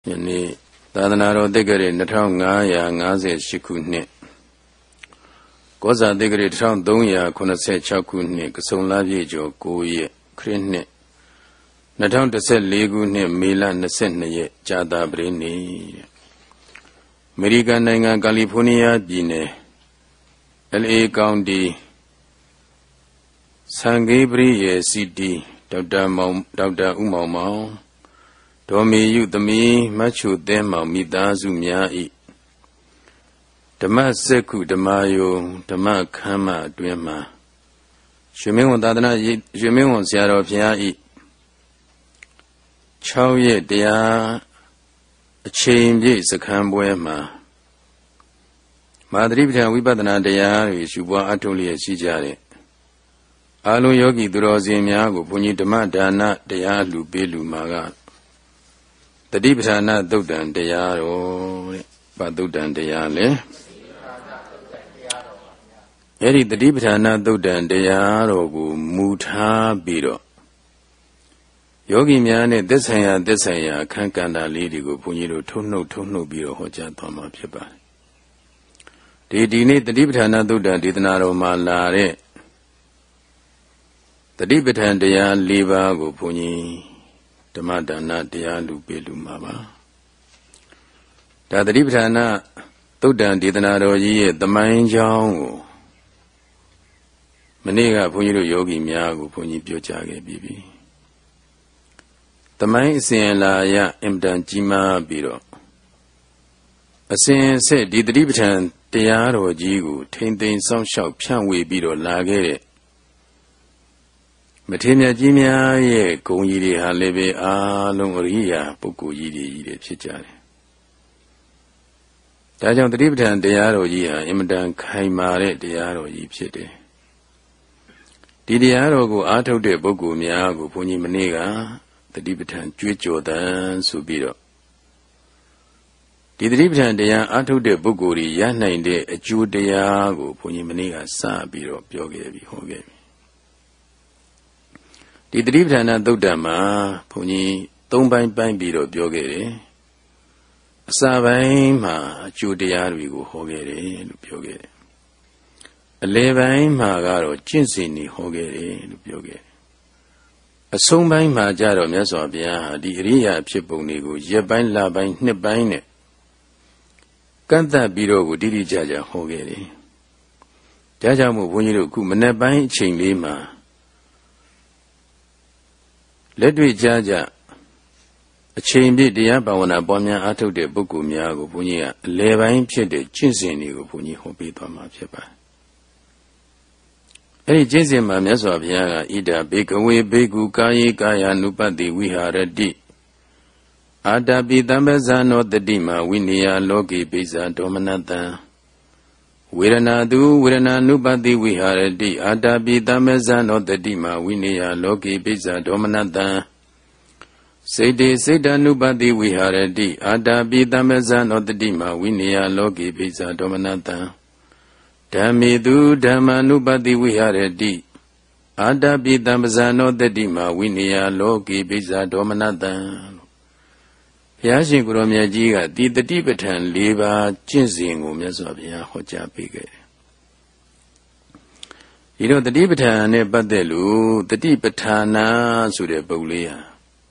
ယနေ့သာသနာတော်တက္ကရာ2558ခုနှစ်ကောဇာတက္ကရာ1386ခုနှစ်ကဆုံလပြည့်ကျော်9ရက်ခရစ်နှစ်2014ခုနှစ်မေလ22ရက်ကြာသပတေးနေ့အမေရိကန်နိုင်ငံကယ်လီဖိုးနီးယားပြည်နယ် LA ကောင်တီဆန်ဂေးပရိယေစီတီဒေါက်တာဦးမောင်မောင်ဒေါ်မေယုသမီးမချုသဲမောင်မိသားစုများ၏ဓမ္မစက္ခုဓမ္မယုံဓမ္မခမ်းမအတွင်မှာရွှေမင်းဝန်သာသနာရွှေမင်းဝန်ဆရာတော်ဘုရား၏6ရက်တရားအချိန်ပြည့်စခန်းပွဲမှာမာသရိပဋ္ဌာန်ဝိပဿနာတရားတွေရှုပွားအထုတ်လျက်ရှိကြတဲ့အာလုံးယောဂီသူတော်စင်များကိုဘုန်းကြီးဓမ္မဒါနတရားလူပေးလူမှာကတတိပဋ္ဌာန်သုတ်တံတရားတော်တဲ့ဗာသုတ်တံတရားလေအဲ့ဒီတတိပဋ္ဌာန်သုတ်တံတရားတော်ကိုမူထားပြီးတော့ယောဂီများနဲ့သက်ဆိုင်ရာအခန်းကဏ္ဍလေးတွေကိုဘုန်းကြီးတို့ထုံနှုတ်ပြီးတော့ဟောကြားသွားမှာဖြစ်ပါတယ်ဒီနေ့တတိပဋ္ဌာန်သုတ်တံဒေသနာတော်မှာလာတဲ့တတိပဋ္ဌာန်တရား၄ပါးကိုဘုန်းကြီးဓမ္မဒါနတရားလူပေးလူမှာပါဒါတတိပဋ္ဌာန်သုတ်တံဒေသနာတော်ကြီးရဲ့သမိုင်းကြောင်းကိုမနေ့ကဘုန်းကြီးတို့ယောဂီများကိုဘုန်းကြီးပြောကြားခဲ့ပြီးပြီသမိုင်းအစဉ်အလာအရအင်တန်ကြီးမားပြီးတော့အစဉ်ဆက်ဒီတတိပဋ္ဌာန်တရားတော်ကြီးကိုထိမ့်သိမ်းစောင့်ရှောက်ဖြန့်ဝေပြီးတော့လာခဲ့တဲ့မထေရမြတ်ကြီးများရဲ့ဂုဏ်ကြီးတွေဟာလည်းပဲအားလုံးအရိယာပုဂ္ဂိုလ်ကြီးတွေဖြစ်ကြတယ်။ဒါကြောင့်တတိပဋ္ဌာန်တရားတော်ကြီးဟာအင်မတန်ခိုင်မာတဲ့တရားတော်ကြီးဖြစ်တယ်။ဒီတရားတော်ကိုအားထုတ်တဲ့ပုဂ္ဂိုလ်များကိုဘုန်းကြီးမနေ့ကတတိပဋ္ဌာန်ကြွေးကြော်သံဆိုပြီးတော့ဒီတတိပဋ္ဌာန်တရားအားထုတ်တဲ့ပုဂ္ဂိုလ်ကြီးရနိုင်တဲ့အကျိုးတရားကိုဘုန်းကြီးမနေ့ကစပြီးတော့ပြောခဲ့ပြီးဟောခဲ့ပြီဒီတတိပဋ္ဌာန်သုတ်တံမှာဘုန်းကြီး၃ပိုင်းပြီးတော့ပြောခဲ့တယ်အစပိုင်းမှာအကျိုးတရားတွေကိုဟောခဲ့တယ်လို့ပြောခဲ့တယ်အလယ်ပိုင်းမှာကတော့ကျင့်စဉ်တွေဟောခဲ့တယ်လို့ပြောခဲ့တယ်အဆုံးပိုင်းမှာကြတော့မြတ်စွာဘုရားဟာဒီအရိယာဖြစ်ပုံတွေကိုရက်ပိုင်းလပိုင်းနှစ်ပိုင်းနဲ့ကန့်သတ်ပြီးတော့ကိုတိတိကျကျဟောခဲ့တယ်ဒါကြောင့်မို့ဘုန်းကြီးတို့အခုမနေ့ပိုင်းအချိန်လေးမှာလက်တွေ့ကြအချိန်ပြည့်တရားဘာဝနာပွားများအားထုတ်တဲ့ပုဂ္ဂိုလ်များကိုဘုန်းကြီးကအလယ်ပိုင်းဖြစ်တဲ့ကျင့်စဉ်တွေကိုဘုန်းကြီးဟောပေးသွားမှာဖြစ်ပါတယ်။အဲဒီကျင့်စဉ်မှာမြတ်စွာဘုရားကဣဒာဘေကဝေဘေကုကာယေကာယ ानु ပတ္တိဝိဟာရတိအာတပိတံပဇာနောတတိမဝိနည်းလောကေပိဇာဒေါမနတံဝေဒနာတုဝေဒနာ ानु ပတ္တိဝိဟာရတိအာတပိတံပဇာနောတတိမဝိနည်းလောကေပိဇာဒေါမနတံစေတေစေတ ानु ပတ္တိဝိဟာရတိအာတပိတံပဇာနောတတိမဝိနည်းလောကေပိဇာဒေါမနတံဓမ္မေတုဓမ္မာ ानु ပတ္တိဝိဟာရတိအာတပိတံပဇာနောတတိမဝိနည်းလောကေပိဇာဒေါမနတံဘုရားရှင်ကိုရောမြတ်ကြီးကဒီတတိပဋ္ဌာန်၄ပါးကျင့်စဉ်ကိုမြတ်စွာဘုရားဟောကြားပေးခဲ့တယ်ဒီတော့တတိပဋ္ဌာန်နဲ့ပတ်သက်လို့တတိပဋ္ဌာနာဆိုတဲ့ပုဂ္ဂလေးဟာ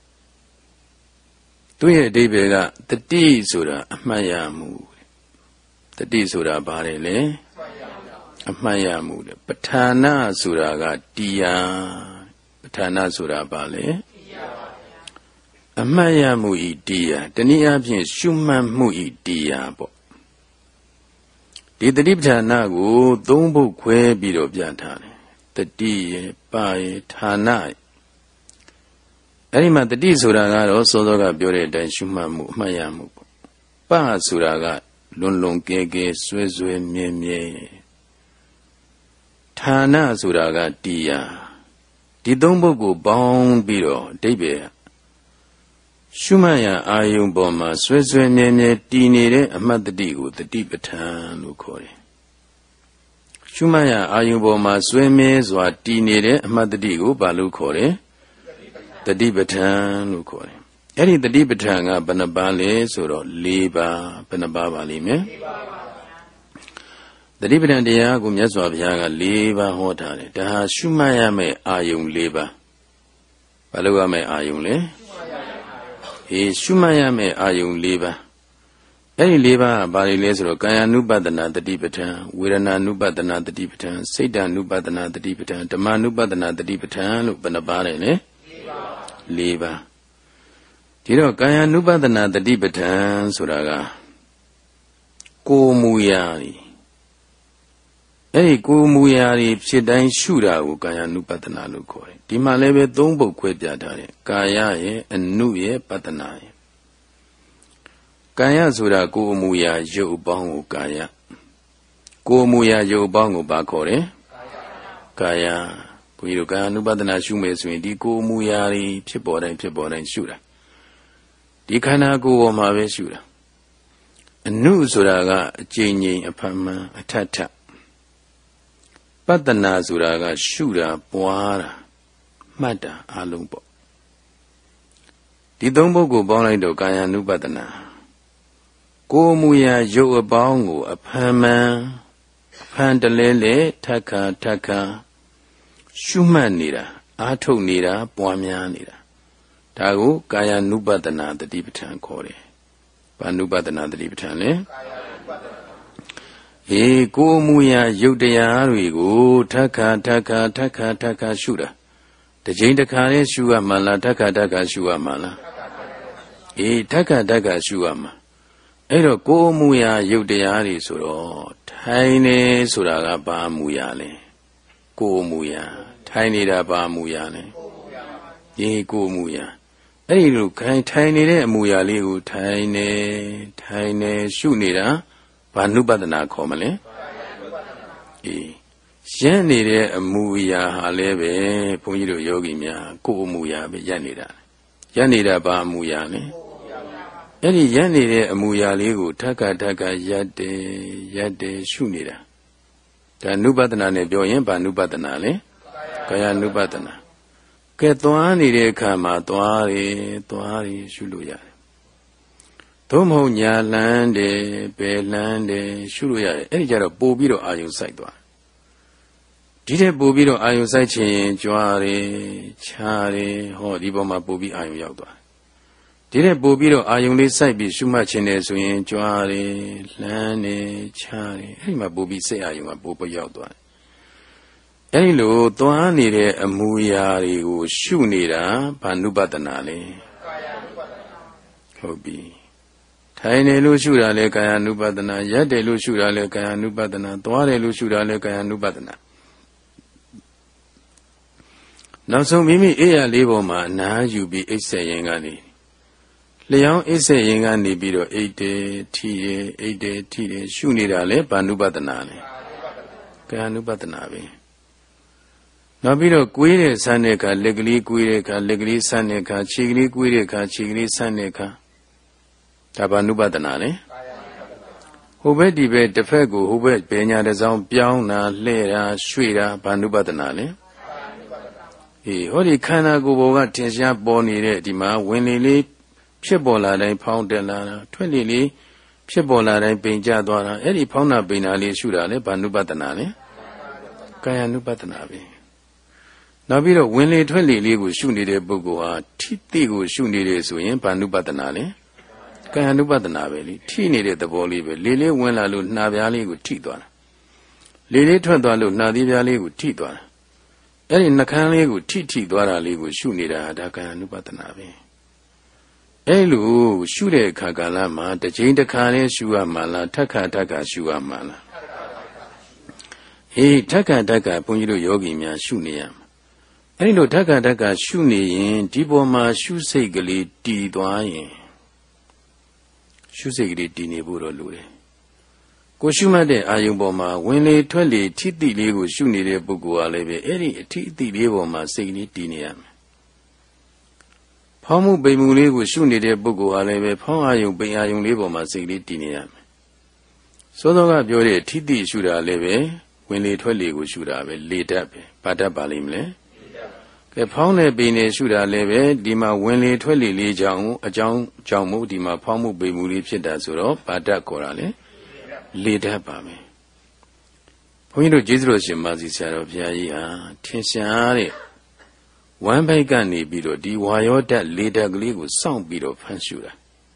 သူ့ရဲ့အဓိပ္ပာယ်ကတတိဆိုတာအမှတ်ရမှုတတိဆိုတာဘာလဲအမှတ်ရမှုတဲ့ပဋ္ဌာနာဆိုတာကတရားပဋ္ဌာနာဆိုတာဘာလဲအမှတ်ရမှုဤတရားတနည်းအားဖြင့်ရှုမှတ်မှုဤတရားပေါ့ဒီတတိပဋ္ဌာနာကို၃ဘုတ်ခွဲပြီးတော့ပြထားတယ်တတိရဲ့ပရဲ့ဌာနရဲ့အဲ့ဒီမှာတတိဆိုတာကတော့စောစောကပြောတဲ့အတိုင်းရှုမှတ်မှုအမှတ်ရမှုပေါ့ပဆိုတာကလွန်လွန်ကဲကဲဆွဲမြဲမြဲဌာနဆိုတာကတရားဒီ၃ဘုတ်ကိုပေါင်းပြီးတော့အဓိပ္ပာယ်ရှုမှတ်ရအာယုံပေါ်မှာဆွဲမြဲမြဲတည်နေတဲ့အမှတ်တတိကိုတတိပဋ္ဌာန်လို့ခေါ်တယ်ရှုမှတ်ရအာယုံပေါ်မှာဆွဲမြဲစွာတည်နေတဲ့အမှတ်တတိကိုဘာလို့ခေါ်တယ်တတိပဋ္ဌာန်လို့ခေါ်တယ်အဲ့ဒီတတိပဋ္ဌာန်ကဘယ်နှပါးလဲဆိုတော့၄ပါးဘယ်နှပါးပါလိမ့်မယ်တတိပဋ္ဌာန်တရားကိုမြတ်စွာဘုရားက၄ပါးဟောထားတယ်ဒါဟာရှုမှတ်ရမယ့်အာယုံ၄ပါးဘာလို့ရမယ့်အာယုံလဲရှုမှတ်ရမယ့်အာယုံ၄ပါးအဲ့ဒီ၄ပါးကဘာတွေလဲဆိုတော့ကာယ ानु ပတနာတတိပဋ္ဌာန်ဝေဒနာ ानु ပတနာတတိပဋ္ဌာန်စိတ်တ ानु ပတနာတတိပဋ္ဌာန်ဓမ္မ ानु ပတနာတတိပဋ္ဌာန်လို့ဘယ်နှပါးလဲ၄ပါးဒီတော့ကာယ ानु ပတနာတတိပဋ္ဌာန်ဆိုတာကကိုယ်မူရာတွေအဲ့ဒီကိုယ်မူရာတွေဖြစ်တိုင်းရှုတာကိုကာယ ानु ပတနာလို့ခေါ်တယ်ဒီမှာလည်းပဲ၃ပုဒ်ခွဲပြထားတယ်ကာယရဲ့အနုရဲ့ပတနာရဲ့ကာယဆိုတာကိုယ်အမူအရာရုပ်အပေါင်းကိုကာယကိုယ်အမူအရာရုပ်အပေါင်းကိုဘာခေါ်တယ်ကာယဘုန်းကြီးတို့ကာယ ानु ပတနာရှုမယ်ဆိုရင်ဒီကိုယ်အမူအရာတွေဖြစ်ပေါ်တိုင်းရှုတာဒီခန္ဓာကိုယ်ပေါ်မှာပဲရှုတာအနုဆိုတာကအကျဉ်းချင်းအဖန်မှန်အထထပတနာဆိုတာကရှုတာပွားတာမှတ်တာအလုံးပေါ့ဒီ၃ပုဒ်ကိုပေါင်းလိုက်တော့ကာယ ानु ပတနာကိုယ်မူရာရုပ်အပေါင်းကိုအဖန်မှန်အဖန်တလဲလဲထက်ခါရှုမှတ်နေတာအားထုတ်နေတာပွားများနေတာဒါကိုကာယ ानु ပတနာတတိပဋ္ဌာန်ခေါ်တယ်။ဘာ ानु ပတနာတတိပဋ္ဌာန်လဲကိုယ်မူရာရုပ်တရားတွေကိုထက်ခါရှုတာတစ်ချိန်တစ်ခါလေးရှုရမှလားထက်ခါရှုရမှလားထက်ခါရှုရမှာအဲ့တော့ကိုယ်မူရာရုပ်တရားတွေဆိုတော့ထိုင်နေဆိုတာကဘာမူရာလဲကိုယ်မူရာထိုင်နေတာဘာမူရာလဲကိုယ်မူရာအဲ့ဒီလိုထိုင်နေတဲ့အမူရာလေးကိုထိုင်နေရှုနေတာဘာ ानु ပတနာခေါ်မလဲရပ်နေတဲ့အမူအရာဟာလည်းပဲဘုန်းကြီးတို့ယောဂီများကိုယ်အမူအရာပဲရပ်နေတာဘာအမူအရာလဲအဲ့ဒီရပ်နေတဲ့အမူအရာလေးကိုထက်ခါရပ်တယ်ရှုနေတာဒါ ानु ပတနာနဲ့ပြောရင်ဘာ ानु ပတနာလဲကာယ ानु ပတနာကဲသွားနေတဲ့အခါမှာသွားတယ်ရှုလို့ရတယ်သို့မဟုတ်ညာလန်းတယ်ပယ်လန်းတယ်ရှုလို့ရတယ်အဲ့ဒီကြတော့ပို့ပြီးတော့အာယုံစိုက်သွားဒီတဲ့ပို့ပြီးတော့အာယုံစိုက်ခြင်းကြွားတယ်ခြားတယ်ဟောဒီပေါ်မှာပို့ပြီးအာယုံရောက်သွားဒီတဲ့ပို့ပြီးတော့အာယုံလေးစိုက်ပြီးရှုမှတ်ခြင်းတယ်ဆိုရင်ကြွားတယ်လန်းတယ်ခြားတယ်အဲ့ဒီမှာပို့ပြီးစိတ်အာယုံကပို့ပြီးရောက်သွားအဲ့ဒီလိုသွားနေတဲ့အမူအရာတွေကိုရှုနေတာဘာ ानु ပတနာလဲကာယ ानु ပတနာဟုတ်ပြီထိုင်နေလို့ရှုတာလဲကာယ ानु ပတနာရပ်တယ်လို့ရှုတာလဲကာယ ानु ပတနာသွားတယ်လို့ရှုတာလဲကာယ ानु ပတနာနောက်ဆုံးမိမိအိယာလေးပေါ်မှာအနားယူပြီးအိပ်ဆက်ရင်ကနေလျောင်းအိပ်ဆက်ရင်ကနေပြီးတော့အိတ်တယ်ထိတယ်ရှုနေတာလဲဘာ ानु ပတနာလဲကာယ ानु ပတနာပဲနောက်ပြီးတော့ကွေးတဲ့ဆန်းတဲ့အခါလက်ကလေးကွေးတဲ့အခါလက်ကလေးဆန်းတဲ့အခါခြေကလေးကွေးတဲ့အခါခြေကလေးဆန်းတဲ့အခါဒါဘာ ानु ပတနာလဲဟိုဘက်ဒီဘက်တစ်ဖက်ကိုဟိုဘက်ဘယ်ညာတစ်စောင်းပြောင်းတာလှဲ့တာရွှေ့တာဘာ ानु ပတနာလဲဟောဒီခန္ဓာကိုယ်ပေါ်ကထင်ရှားပေါ်နေတဲ့ဒီမှာဝင်လေလေးဖြစ်ပေါ်လာတိုင်းဖောင်းတက်လာတာထွက်လေလေးဖြစ်ပေါ်လာတိုင်းပိန်ကျသွားတာအဲ့ဒီဖောင်းတာပိန်တာလေးရှုတာလဲဘာ ानु ပတနာလဲကာယ ानु ပတနာပဲနောက်ပြီးတော့ဝင်လေထွက်လေလေးကိုရှုနေတဲ့ပုဂ္ဂိုလ်ဟာထိတိကိုရှုနေတယ်ဆိုရင်ဘာ ानु ပတနာလဲကာယ ानु ပတနာပဲလေထိနေတဲ့သဘောလေးပဲလေလေးဝင်လာလို့နှာပြားလေးကိုထိသွားတာလေလေးထွက်သွားလို့နှာသီးပြားလေးကိုထိသွားတာအဲ့ဒီနှာခမ်းလေးကိုထိသွားတာလေးကိုရှုနေတာဒါကာယ ानु ပတနာပဲအဲ့လိုရှုတဲ့အခါကာလမှာတစ်ချိန်တစ်ခါလေးရှုရမှာလားထက်ခါရှုရမှာလားထက်ခါဘုန်းကြီးတို့ယောဂီများရှုနေရမှာအဲ့လိုထက်ခါရှုနေရင်ဒီပေါ်မှာရှုစိတ်ကလေးတည်သွားရင်ရှုစိတ်ကလေးတည်နေဖို့တော့လိုတယ်ကိုရှုမှတ်တဲ့အာယုံပေါ်မှာဝင်လေထွက်လေထိတိလေးကိုရှုနေတဲ့ပုဂ္ဂိုလ်ကလည်းပဲအဲ့ဒီအထိအတိလေးပေါ်မှာစိတ်ကလေးတည်နေရမယ်ဖောင်းမှုပိန်မှုလေးကိုရှုနေတဲ့ပုဂ္ဂိုလ်ကလည်းပဲဖောင်းအာယုံပိန်အာယုံလေးပေါ်မှာစိတ်ကလေးတည်နေရမယ်သောသောကပြောတဲ့ထိတိရှုတာလည်းပဲဝင်လေထွက်လေကိုရှုတာပဲလေတတ်ပဲဘာတတ်ပါလိမ့်မလဲကဲဖောင်းတဲ့ပိန်နေရှုတာလည်းပဲဒီမှာဝင်လေထွက်လေလေးကြောင့်အကြောင်းကြောင့်မို့ဒီမှာဖောင်းမှုပိန်မှုလေးဖြစ်တာဆိုတော့ဘာဓာတ်ခေါ်တာလဲလေဓာတ်ပါမယ်ဘုန်းကြီးတို့ကျေးဇူးတော်ရှင်မာစီဆရာတော်ဘုရားကြီးဟာထင်ရှားတဲ့ဝမ်းဘိုက်ကနေပြီးတော့ဒီဝါယောဓာတ်လေဓာတ်ကလေးကိုစောင့်ပြီးတော့ဖန်ရှုတာ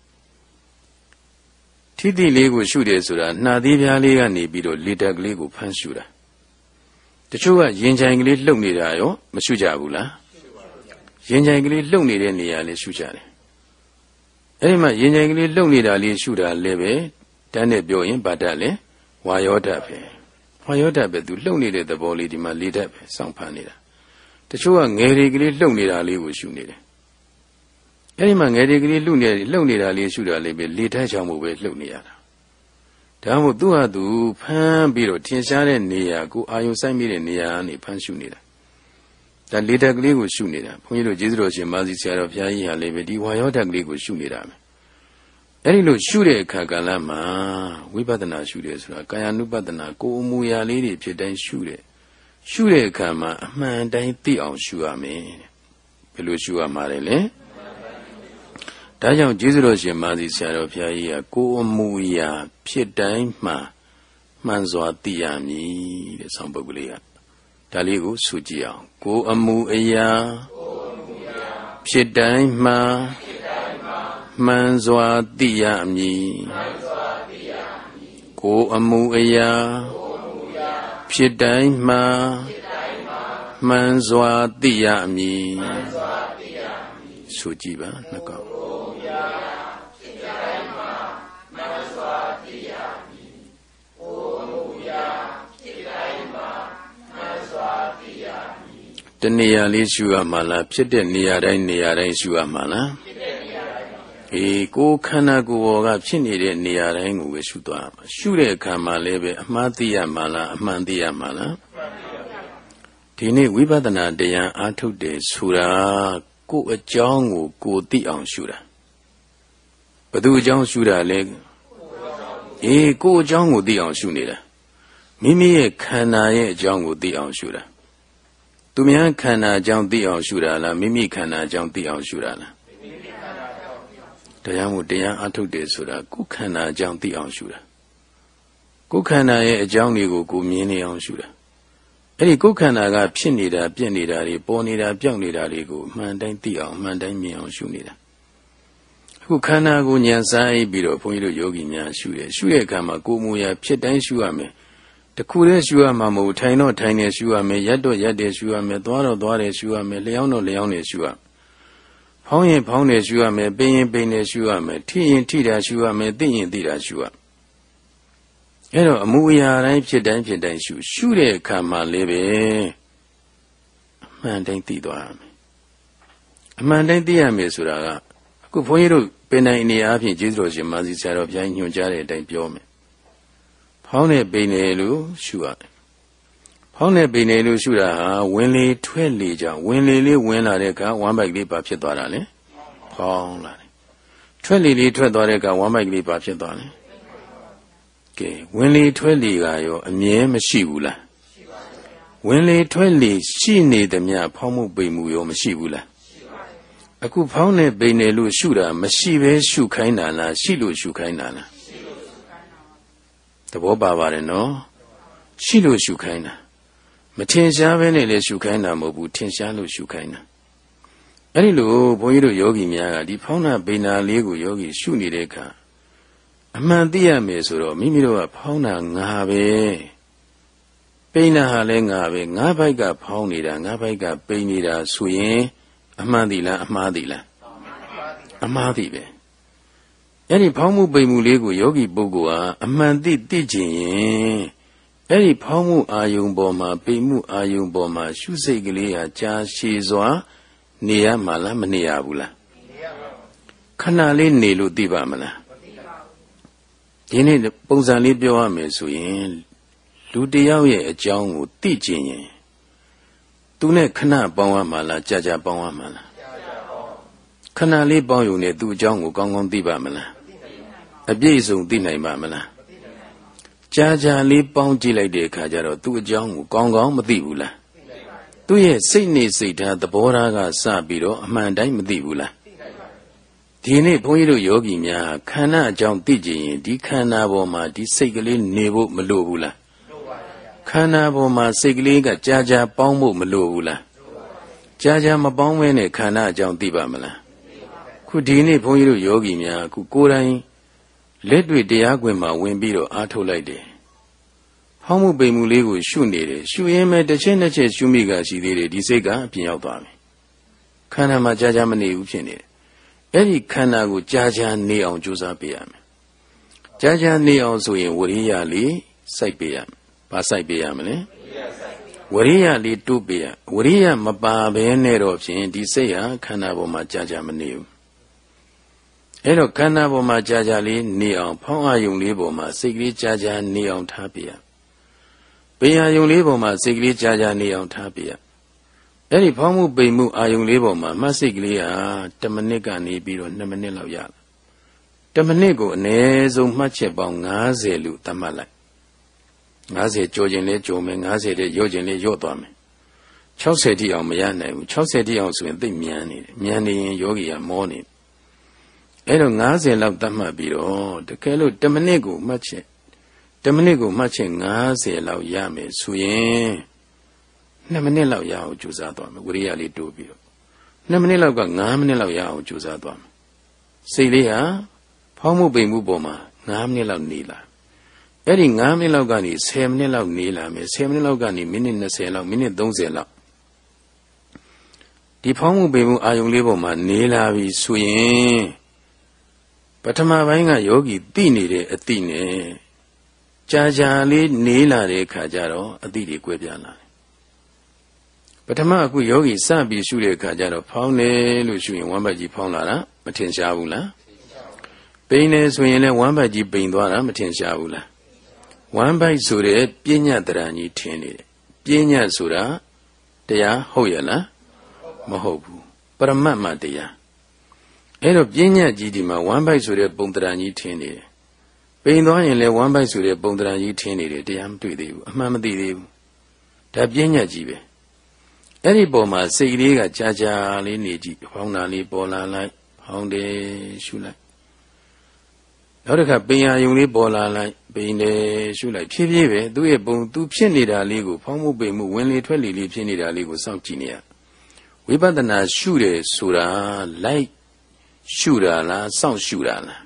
ထိတိလေးကိုရှုတယ်ဆိုတာနှာသီးပြားလေးကနေပြီးတော့လေဓာတ်ကလေးကိုဖန်ရှုတာတချို့ကရင်ကြိုင်ကလေးလှုပ်နေတာရောမရှုကြဘူးလားရင်ကြိုင်ကလေးလှုပ်နေတဲ့နေရာလေးရှုကြတယ်အဲ့ဒီမှာရင်ကြိုင်ကလေးလှုပ်နေတာလေးရှုတာလည်းပဲတန်းနဲ့ပြောရင်ဘာဓာတ်လဲဝါယောဓာတ်ပဲဝါယောဓာတ်ပဲသူလှုပ်နေတဲ့သဘောလေးဒီမှာလေဓာတ်ပဲစောင့်ဖန်နေတာတချို့ကငယ်တွေကလေးလှုပ်နေတာလေးကိုရှုနေတယ်အဲ့ဒီမှာငယ်တွေကလေးလှုပ်နေတာလေးရှုတာလေးပဲလေဓာတ်ကြောင့်မို့ပဲလှုပ်နေရတာဒါမှမဟုတ်သူဟာသူဖမ်းပြီးတော့ထင်ရှားတဲ့နေရာကိုအာယုံစိုက်မိတဲ့နေရာကနေဖမ်းရှုနေတာဒါလေဓာတ်ကလေးကိုရှုနေတာဘုန်းကြီးတို့ကျေးဇူးတော်ရှင်မာစီဆရာတော်ဘုရားကြီးဟာလည်းပဲဒီဝါယောဓာတ်ကလေးကိုရှုနေတာပဲအဲ့ဒီလိုရှုတဲ့အခါကလည်းမှာဝိပဿနာရှုတယ်ဆိုတာကာယ ानु ပတ္တနာကိုယ်အမူအရာလေးတွေဖြစ်တိုင်းရှုတဲ့အခါမှာအမှန်တိုင်းသိအောင်ရှုရမယ်ဘယ်လိုရှုရမှာလဲဒါကြောင့်ကျေးဇူးတော်ရှင်မာစီဆရာတော်ဘုရားကြီးကကိုယ်အမူအရာဖြစ်တိုင်းမှမှန်စွာသိရမည်တဲ့ဆောင်းပုဒ်ကလေးကဒါလေးကိုဆိုကြည့်အောင်ကိုယ်အမူအရာဖြစ်တိုင်းမှမှန်စွာသိရမည်ကိုယ်အမူအရာဖြစ်တိုင်းမှမှန်စွာသိရမည်ဆိုကြည့်ပါနှကောက်တနေရာလေးရှုရမှာလားဖြစ်တဲ့နေရာတိုင်းရှုရမှာလားကိုယ်ခန္ဓာကိုယ်ပေါ်ကဖြစ်နေတဲ့နေရာတိုင်းကိုပဲရှုသွားမှာရှုတဲ့အခါမှာလည်းပဲအမှားသိရမှာလားအမှန်သိရမှာလားဒီနေ့ဝိပဿနာတရားအားထုတ်တယ်ဆိုတာကိုယ်အကြောင်းကိုကိုယ်သိအောင်ရှုတာဘယ်သူအကြောင်းရှုတာလဲကိုယ်အကြောင်းကိုသိအောင်ရှုနေတာမိမိရဲ့ခန္ဓာရဲ့အကြောင်းကိုသိအောင်ရှုတာသူများခန္ဓာအကြောင်းသိအောင်ရှုတာလားမိမိခန္ဓာအကြောင်းသိအောင်ရှုတာလားတရားမှုတရားအထုတ်တယ်ဆိုတာကိုယ်ခန္ဓာအကြောင်းသိအောင်ရှုတာကိုယ်ခန္ဓာရဲ့အကြောင်းတွေကိုကိုမြင်နေအောင်ရှုတာအဲ့ဒီကိုယ်ခန္ဓာကဖြစ်နေတာပြက်နေတာတွေပေါ်နေတာပြောက်နေတာတွေကိုအမှန်တိုင်းသိအောင်အမှန်တိုင်းမြင်အောင်ရှုနေတာအခုခန္ဓာကိုဉာဏ်ဆိုင်ပြီးတော့ဘုန်းကြီးတို့ယောဂီများရှုတဲ့အခါမှာကိုယ်မူရာဖြစ်တိုင်းရှုရမယ်တခုတည်းရှုရမှာမဟုတ်ထိုင်တော့ထိုင်နေရှုရမယ်ရက်တော့ရက်တယ်ရှုရမယ်သွားတော့သွားတယ်ရှုရမယ်လျှောင်းတော့လျှောင်းတယ်ရှုရဖောင်းရင်ဖောင်းတယ်ရှုရမယ်ပိန်ရင်ပိန်တယ်ရှုရမယ်ထိရင်ထိတာရှုရမယ်သိရင်သိတာရှုရအဲ့တော့အမူအရာတိုင်းဖြစ်တိုင်းရှုတဲ့အခါမှာလည်းပဲအမှန်တိုင်းသိသွားရမယ်အမှန်တိုင်းသိရမယ်ဆိုတာကအခုဘုန်းကြီးတို့ပင်တိုင်းအနေအားဖြင့်ကျေးဇူးတော်ရှင်မာစီဆရာတော်ဘုရားညွှန်ကြားတဲ့အတိုင်းပြောမယ်ဖောင်းတဲ့ပိန်တယ်လို့ရှုရတယ်ဖောင်းတဲ့ပိန်တယ်လို့ရှုတာဟာဝင်လေထွက်လေကြောင့်ဝင်လေလေးဝင်လာတဲ့အခါဝမ်းပိုက်လေးပါဖြစ်သွားတာလေဖောင်းလာတယ်ထွက်လေလေးထွက်သွားတဲ့အခါဝမ်းပိုက်လေးပါဖြစ်သွားတယ်ကဲဝင်လေထွက်လေကရောအမြဲမရှိဘူးလားရှိပါဘူးဝင်လေထွက်လေရှိနေသမျှဖောင်းမှုပိန်မှုရောမရှိဘူးလားရှိပါဘူးအခုဖောင်းတဲ့ပိန်တယ်လို့ရှုတာမရှိဘဲရှုခိုင်းတာလားရှိလို့ရှုခိုင်းတာလားသဘောပါပါတယ်နော်ရှိလို့ရှုခိုင်းတာမထင်ရှားပဲနဲ့လည်းရှုခိုင်းတာမဟုတ်ဘူးထင်ရှားလို့ရှုခိုင်းတာအဲ့ဒီလိုဘုန်းကြီးတို့ယောဂီများကဒီဖောင်းတာပိန်တာလေးကိုယောဂီရှုနေတဲ့အခါအမှန်သိရမယ်ဆိုတော့မိမိတို့ကဖောင်းတာငါပဲပိန်တာဟာလည်းငါပဲငါးဘိုက်ကဖောင်းနေတာငါးဘိက်ကပိန်နေတာဆိုရင်အမှန်သိလားအမှားသိလားအမှားသိပဲအဲ့ဒီဖောင်းမှုပိန်မှုလေးကိုယောဂီပုဂ္ဂိုလ်ဟာအမှန်သိကျင်ရင်အဲ့ဒီဖောင်းမှုအာယုံပေါ်မှာပိန်မှုအာယုံပေါ်မှာရှုစိတ်ကလေးဟာကြာရှည်စွာနေရမှာလားမနေရဘူးလားခဏလေးနေလို့သိပါမလားဒီနေ့ပုံစံလေးပြောရမယ်ဆိုရင်လူတစ်ယောက်ရဲ့အကြောင်းကိုသိကျင်ရင်သူနဲ့ခဏပေါင်းရမှာလားကြာပေါင်းရမှာလားခဏလေးပေါင်းယူနေသူ့အကြောင်းကိုကောင်းကောင်းသိပါမလားအပြည့်စုံသိနိုင်ပါမလားကြာလေးပေါင်းကြည့်လိုက်တဲ့အခါကျတော့သူ့အကြောင်းကိုကောင်းကောင်းမသိဘူးလားသူ့ရဲ့စိတ်နေစိတ်ဓာတ်သဘောထားကစပြီးတော့အမှန်တိုင်းမသိဘူးလားဒီနေ့ဘုန်းကြီးတို့ယောဂီများခန္ဓာအကြောင်းသိကြရင်ဒီခန္ဓာပေါ်မှာဒီစိတ်ကလေးနေဖို့မလိုဘူးလားခန္ဓာပေါ်မှာစိတ်ကလေးကကြာကြာပေါင်းဖို့မလိုဘူးလားကြာကြာမပေါင်းမဲနဲ့ခန္ဓာအကြောင်းသိပါမလားခုဒီနေ့ဘုန်းကြီးတို့ယောဂီများခုကိုယ်တိုင်လက်တွေ့တရားခွင်မှာဝင်ပြီးတော့အားထုတ်လိုက်တယ်ဟောင်းမှုပိန်မှုလေးကိုရှုနေတယ်ရှုရင်းမဲ့တစ်ချက်နှစ်ချက်ရှုမိကရှိသေးတယ်ဒီစိတ်ကအပြင်ရောက်သွားပြီခန္ဓာမှာကြာကြာမနေဘူးဖြစ်နေတယ်အဲ့ဒီခန္ဓာကိုကြာကြာနေအောင်ကြိုးစားပေးရမယ်ကြာကြာနေအောင်ဆိုရင်ဝရိယလေးစိုက်ပေးရမယ်ဘာစိုက်ပေးရမလဲဝရိယလေးတိုးပေးရဝရိယမပါဘဲနဲ့တော့ဖြင့်ဒီစိတ်ဟာခန္ဓာပေါ်မှာကြာကြာမနေဘူးအဲ့တော့ခန္ဓာပေါ်မှာကြာကြာလေးနေအောင်ဖောင်းအာယုံလေးပေါ်မှာစိတ်ကလေးကြာကြာနေအောင်ထားပေးရပင်အာယုံလေးပေါ်မှာစိတ်ကလေးကြာကြာနေအောင်ထားပေးရအဲ့ဒီဖောင်းမှုပိန်မှုအာယုံလေးပေါ်မှာမှတ်စိတ်ကလေးဟာ10မိနစ်ကနေပြီးတော့2မိနစ်လောက်ရတယ်10မိနစ်ကိုအနည်းဆုံးမှတ်ချက်ပေါင်း90လို့သတ်မှတ်လိုက်90ကြောခြင်းလေးကြောမယ်90တဲ့ရော့ခြင်းလေးရော့သွားမယ်60တိအောင်မရနိုင်ဘူး60တိအောင်ဆိုရင်သိမြန်နေတယ်မြန်နေရင်ယောဂီကမောနေအဲ့တော့90လောက်သတ်မှတ်ပြီးတော့တကယ်လို့10မိနစ်ကိုမှတ်ချက်10မိနစ်ကိုမှတ်ချက်90လောက်ရမယ်ဆိုရင်2မိနစ်လောက်ရအောင်ကြိုးစားသွားမယ်ဝိရိယလေးတိုးပြီးတော့2မိနစ်လောက်က9မိနစ်လောက်ရအောင်ကြိုးစားသွားမယ်စိတ်လေးဟာဖောင်းမှုပိန်မှုပေါ်မှာ9မိနစ်လောက်နေလာအဲ့ဒီ9မိနစ်လောက်ကနေ10မိနစ်လောက်နေလာမယ်10မိနစ်လောက်ကနေမိနစ်20လောက်မိနစ်30လောက်ဒီဖောင်းမှုပိန်မှုအာယုံလေးပေါ်မှာနေလာပြီဆိုရင်ပထမပိုင်းကယောဂီသိနေတဲ့အသိနဲ့ကြာကြာလေးနေလာတဲ့အခါကျတော့အသိတွေကွဲပြားလာတယ်ပထမအခုယောဂီစပြီးရှုတဲ့အခါကျတော့ဖောင်းတယ်လို့ရှုရင်ဝမ်းဘက်ကြီးဖောင်းလာတာမထင်ရှားဘူးလားပိန်တယ်ဆိုရင်လည်းဝမ်းဘက်ကြီးပိန်သွားတာမထင်ရှားဘူးလားဝမ်းဘက်ဆိုတဲ့ပညာတရဏကြီးထင်နေတယ်ပညာဆိုတာတရားဟုတ်ရဲ့လားမဟုတ်ဘူးပရမတ်မှတရားအဲ့တော့ပညာကြီးဒီမှာဝမ်းဘက်ဆိုတဲ့ပုံတရဏကြီးထင်နေတယ်ပိန်သွားရင်လည်းဝမ်းဘက်ဆိုတဲ့ပုံတရဏကြီးထင်နေတယ်တရားမတွေ့သေးဘူးအမှန်မသိသေးဘူးဒါပညာကြီးပဲအဲ့ဒီပုံမှာစိတ်ကလေးကကြာကြာလေးနေကြည့်ဖောင်းတာလေးပေါ်လာလိုက်ဖောင်းတယ်ရှုလိုက်နောက်တစ်ခါပင်အာယုံလေးပေါ်လာလိုက်ပိန်တယ်ရှုလိုက်ဖြည်းဖြည်းပဲသူ့ရဲ့ပုံသူဖြစ်နေတာလေးကိုဖောင်းမှုပိန်မှုဝင်လေထွက်လေလေးဖြစ်နေတာလေးကိုစောင့်ကြည့်နေရဝိပဿနာရှုတယ်ဆိုတာလိုက်ရှုတာလားစောင့်ရှုတာလား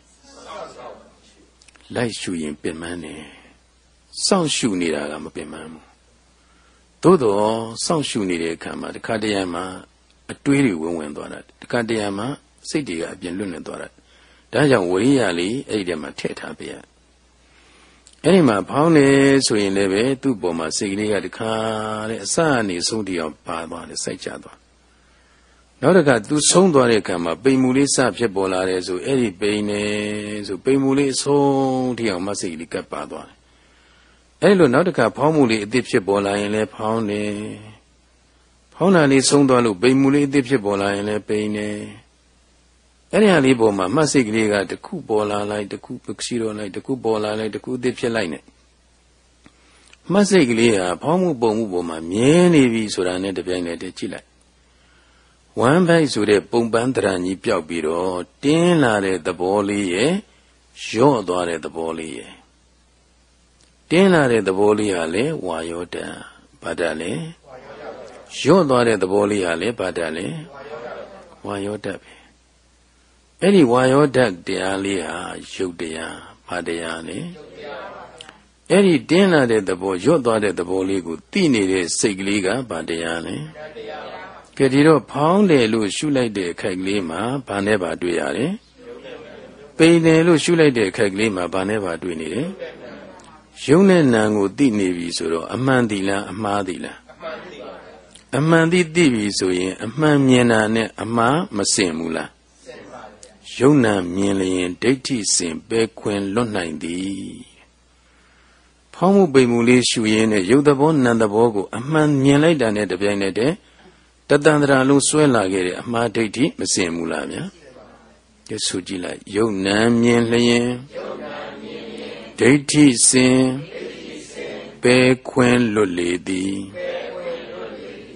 လိုက်ရှုရင်ပင်ပန်းတယ်စောင့်ရှုနေတာကမပင်ပန်းဘူးသို့တော့စောင့်ရှုနေတဲ့အခါမှာတစ်ခါတည်းမှာအတွေးတွေဝင်သွားတာတစ်ခါတည်းမှာစိတ်တွေကအပြင်လွတ်နေသွားတာဒါကြောင့်ဝိရိယလေးအဲ့ဒီထဲမှာထည့်ထားပေးရအဲ့ဒီမှာဖောင်းနေဆိုရင်လည်းပဲသူ့ပေါ်မှာစိတ်ကလေးကတစ်ခါတဲ့အစအနေဆုံးတီအောင်ပါသွားတယ်စိုက်ကြသွားနောက်တစ်ခါသူဆုံးသွားတဲ့အခါမှာပိန်မှုလေးစဖြစ်ပေါ်လာတယ်ဆိုအဲ့ဒီပိန်နေဆိုပိန်မှုလေးအဆုံးတီအောင်မစိတ်ကလေးကပ်ပါသွားတယ်အဲ့လိုနောက်တစ်ခါဖောင်းမှုလေးအသစ်ဖြစ်ပေါ်လာရင်လည်းဖောင်းတယ်ဖောင်းတာလေးဆုံးသွားလို့ပိန်မှုလေးအသစ်ဖြစ်ပေါ်လာရင်လည်းပိန်တယ်အဲ့ဒီဟာလေးပေါ်မှာမှတ်စိတ်ကလေးကတစ်ခုပေါ်လာလိုက်တစ်ခုပက္ခိရောလိုက်တစ်ခုပေါ်လာလိုက်တစ်ခုအသစ်ဖြစ်လိုက်နဲ့မှတ်စိတ်ကလေးဟာဖောင်းမှုပုံမှုပေါ်မှာမြဲနေပြီဆိုတာနဲ့တပြိုင်တည်းကြည့်လိုက်ဝမ်းဘိုက်ဆိုတဲ့ပုံပန်းတရံကြီးပျောက်ပြီးတော့တင်းလာတဲ့သဘောလေးရဲ့ရော့သွားတဲ့သဘောလေးရဲ့တင်းလာတဲ့သဘောလေးဟာလေဝါယောတံဘာတလဲရော့သွားတဲ့သဘောလေးဟာလေဘာတလဲဝါယောတပဲအဲ့ဒီဝါယောဓာတ်တရားလေးဟာရုပ်တရားဘာတရားလဲအဲ့ဒီတင်းလာတဲ့သဘောရော့သွားတဲ့သဘောလေးကိုသိနေတဲ့စိတ်ကလေးကဘာတရားလဲကဲဒီတော့ဖောင်းတယ်လို့ရှုလိုက်တဲ့အခိုက်ကလေးမှာဘာနဲ့ဘာတွေ့ရတယ်ပိန်တယ်လို့ရှုလိုက်တဲ့အခိုက်ကလေးမှာဘာနဲ့ဘာတွေ့နေတယ်ရုပ်နဲ့နာမ်ကိုသိနေပြီဆိုတော့အမှန်သိလားအမှားသိလားအမှန်သိပြီဆိုရင်အမှန်မြင်တာနဲ့အမှားမစင်ဘူးလားယုံနာမြင်လျင်ဒိဋ္ဌိစဉ်ပဲခွင်လွတ်နိုင်သည်ဖောင်းမှုပိန်မှုလေးရှုရင်းနဲ့ရုပ်သဘောနာမ်သဘောကိုအမှန်မြင်လိုက်တာနဲ့တပြိုင်နက်တည်းတတန္တရာလုံးဆွဲလာခဲ့တဲ့အမှားဒိဋ္ဌိမစင်ဘူးလားဗျာဒီဆိုကြည့်လိုက်ယုံနာမြင်လျင်ဒိဋ္ဌိစဉ်ပဲခွင်လွတ်လေသည်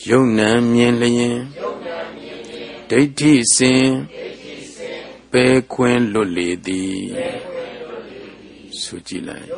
ယုံနံမြင်လျင်ဒိဋ္ဌိစဉ်ပယ်ခွင်လွတ်လေသည်ဆိုကြည့်လိုက်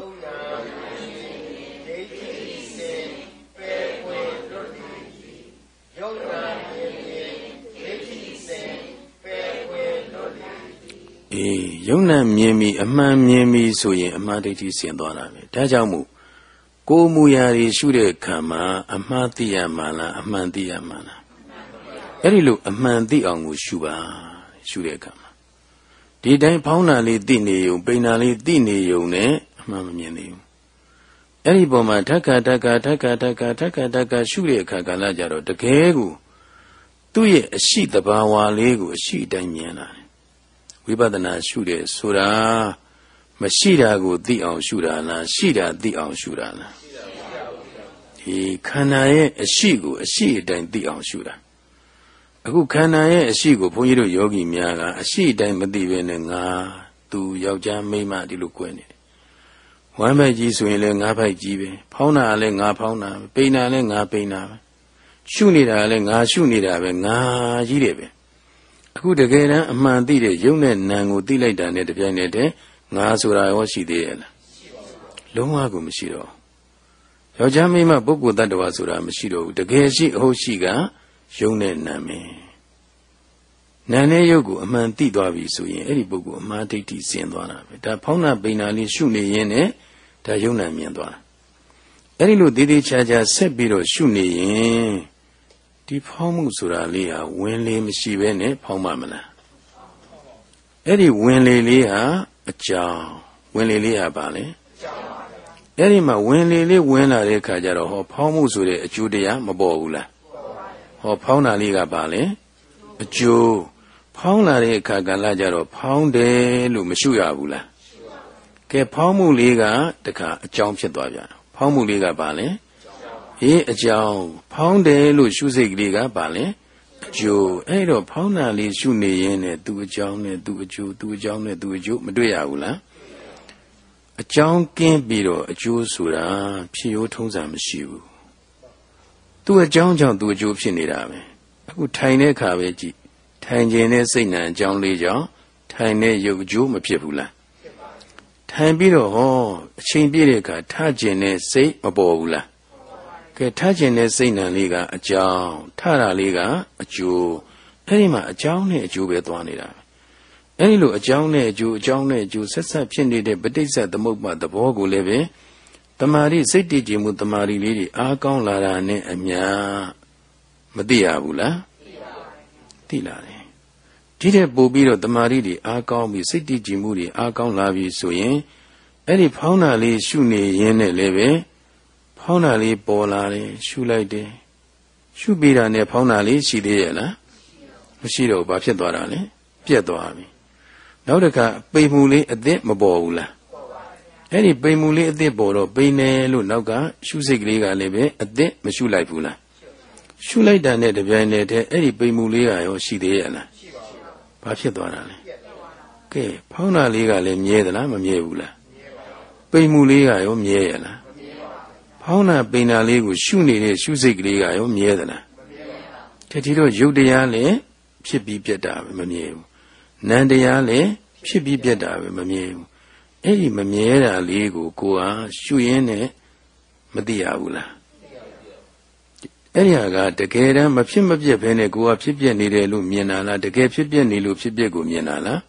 ယုံနာမြင်ပြီအမှန်မြင်ပြီဆိုရင်အမှားဒိဋ္ဌိဆင်သွားတာပဲဒါကြောင့်မို့ကိုယ်မူရာတွေရှုတဲ့အခါမှာအမှားသိရမှာလားအမှန်သိရမှာလားအဲ့ဒီလိုအမှန်သိအောင်ကိုရှုပါရှုတဲ့အခါမှာဒီတိုင်းဖောင်းတာလေးသိနေုံပိန်တာလေးသိနေုံနဲ့အမှန်မမြင်သေးဘူးအဲ့ဒီပုံမှာထက္ကထက္ကရှုတဲ့အခါကာလကြတော့တကယ်ကိုသူ့ရဲ့အရှိတဘာဝလေးကိုအရှိတိုင်းမြင်လာတယ်ဝိပဿနာရှုတယ်ဆိုတာမရှိတာကိုသိအောင်ရှုတာလားရှိတာသိအောင်ရှုတာလားဒီခန္ဓာရဲ့အရှိကိုအရှိအတိုင်းသိအောင်ရှုတာအခုခန္ဓာရဲ့အရှိကိုဘုန်းကြီးတို့ယောဂီများကအရှိအတိုင်းမသိဘဲနဲ့ငါသူယောက်ျားမိန်းမဒီလို꿰နေတယ်ဝမ်းပိုက်ကြီးဆိုရင်လည်းငါးပိုက်ကြီးပဲဖောင်းတာလည်းငါဖောင်းတာပဲပိန်တာလည်းငါပိန်တာပဲရှုနေတာလည်းငါရှုနေတာပဲငါကြီးတယ်ပဲအခုတကယ်တမ်းအမှန်သိတဲ့ယုံနဲ့နာကိုသိလိုက်တာနဲ့တပြိုင်နက်တည်းငါဆိုတာရောရှိသေးရဲ့လားလုံးဝကိုမရှိတော့ယောက်ျားမိန်းမပုဂ္ဂိုလ်တ attva ဆိုတာမရှိတော့ဘူးတကယ်ရှိအဟုတ်ရှိကယုံနဲ့နာမယ်နာနဲ့ယုတ်ကိုအမှန်သိသွားပြီဆိုရင်အဲ့ဒီပုဂ္ဂိုလ်အမှားဒိဋ္ဌိဆင်သွားတာပဲဒါဖောင်းနာပိန်နာလေးရှုနေရင်နဲ့ဒါယုံနာမြင်သွားတာအဲ့ဒီလိုသေးသေးချာချာဆက်ပြီးတော့ရှုနေရင်ဒီဖောင်းမှုဆိုတာလေးဟာဝင်လေမရှိဘဲနဲ့ဖောင်းပါမလားအဲ့ဒီဝင်လေလေးဟာအကြောင်းဝင်လေလေးဟာဘာလဲအဲ့ဒီမှာဝင်လေလေးဝင်လာတဲ့အခါကျတော့ဟောဖောင်းမှုဆိုတဲ့အကျိုးတရားမပေါ်ဘူးလားဟောဖောင်းတာလေးကဘာလဲအကျိုးဖောင်းလာတဲ့အခါကလည်းကြတော့ဖောင်းတယ်လို့မရှုရဘူးလားကဲဖောင်းမှုလေးကတခါအကြောင်းဖြစ်သွားပြန်ဖောင်းမှုလေးကဘာလဲအကြောင်းဖောင်းတယ်လို့ရှုစိတ်ကလေးကဘာလဲအကျိုးအဲ့တော့ဖောင်းတာလေးရှုနေရင်လည်းသူ့အကြောင်းနဲ့သူ့အကျိုးသူ့အကြောင်းနဲ့သူ့အကျိုးမတွေ့ရဘူးလားအကြောင်းကင်းပြီးတော့အကျိုးဆိုတာဖြစ်ရိုးထုံးစံမရှိဘူးသူ့အကြောင်းကြောင့်သူ့အကျိုးဖြစ်နေတာပဲအခုထိုင်တဲ့အခါပဲကြည့်ထိုင်ခြင်းနဲ့စိတ်နှံအကြောင်းလေးကြောင့်ထိုင်တဲ့ရုပ်အကျိုးမဖြစ်ဘူးလားထိုင်ပြီးတော့ဟောအချိန်ပြည့်တဲ့အခါထခြင်းနဲ့စိတ်မပေါ်ဘူးလားကဲထခြင်းနဲ့စိတ်နှံလေးကအကြောင်းထတာလေးကအကျိုးအဲ့ဒီမှာအကြောင်းနဲ့အကျိုးပဲသွားနေတာအဲ့ဒီလိုအကြောင်းနဲ့အကျိုးအကြောင်းနဲ့အကျိုးဆက်ဆက်ဖြစ်နေတဲ့ပဋိစ္စသမုပ္ပါသဘောကိုလည်းပဲတမာရီစိတ်တည်ကြည်မှုတမာရီလေးတွေအားကောင်းလာတာနဲ့အမျှမသိရဘူးလားသိလာတယ်ဒီတဲ့ပို့ပြီးတော့တမာရီတွေအားကောင်းပြီးစိတ်တည်ကြည်မှုတွေအားကောင်းလာပြီဆိုရင်အဲ့ဒီဖောင်းတာလေးရှုနေရင်းနဲ့လည်းပဲဖောင်းတာလေးပေါ်လာတယ်ရှုလိုက်တယ်ရှုပြီးတာနဲ့ဖောင်းတာလေးရှိသေးရဲ့လားမရှိတော့ဘာဖြစ်သွားတာလဲပြတ်သွားပြီနောက်တစ်ခါပိန်မှုလေးအသစ်မပေါ်ဘူးလားအဲ့ဒီပိန်မှုလေးအသစ်ပေါ်တော့ပိန်တယ်လို့နောက်ကရှုစိတ်ကလေးကလည်းပဲအသစ်မရှုလိုက်ဘူးလားရှုလိုက်တာနဲ့တပြိုင်တည်းအဲ့ဒီပိန်မှုလေးကရောရှိသေးရဲ့လားဘာဖြစ်သွားတာလဲကဲဖောင်းတာလေးကလည်းမြဲသလားမမြဲဘူးလားပိန်မှုလေးကရောမြဲရဲ့လားဖောင်းတာပိန်တာလေးကိုရှုနေတဲ့ရှုစိတ်ကလေးကရောမြဲသလားဒီတော့ယုတ်တရားလည်းဖြစ်ပြီးပြတ်တာပဲမမြဲဘူးနံတရားလည်းဖြစ်ပြီးပြတ်တာပဲမမြဲဘူးအဲ့ဒီမမြဲတာလေးကိုကိုယ်ဟာရှုရင်းနဲ့မသိရဘူးလားအဲ့ဒီဟာကတကယ်တမ်းမဖြစ်မပြတ်ဘဲနဲ့ကိုယ်ကဖြစ်ပြနေတယ်လို့မြင်တာလားတကယ်ဖြစ်ပြနေလို့ဖြစ်ပြကိုမြင်တာလား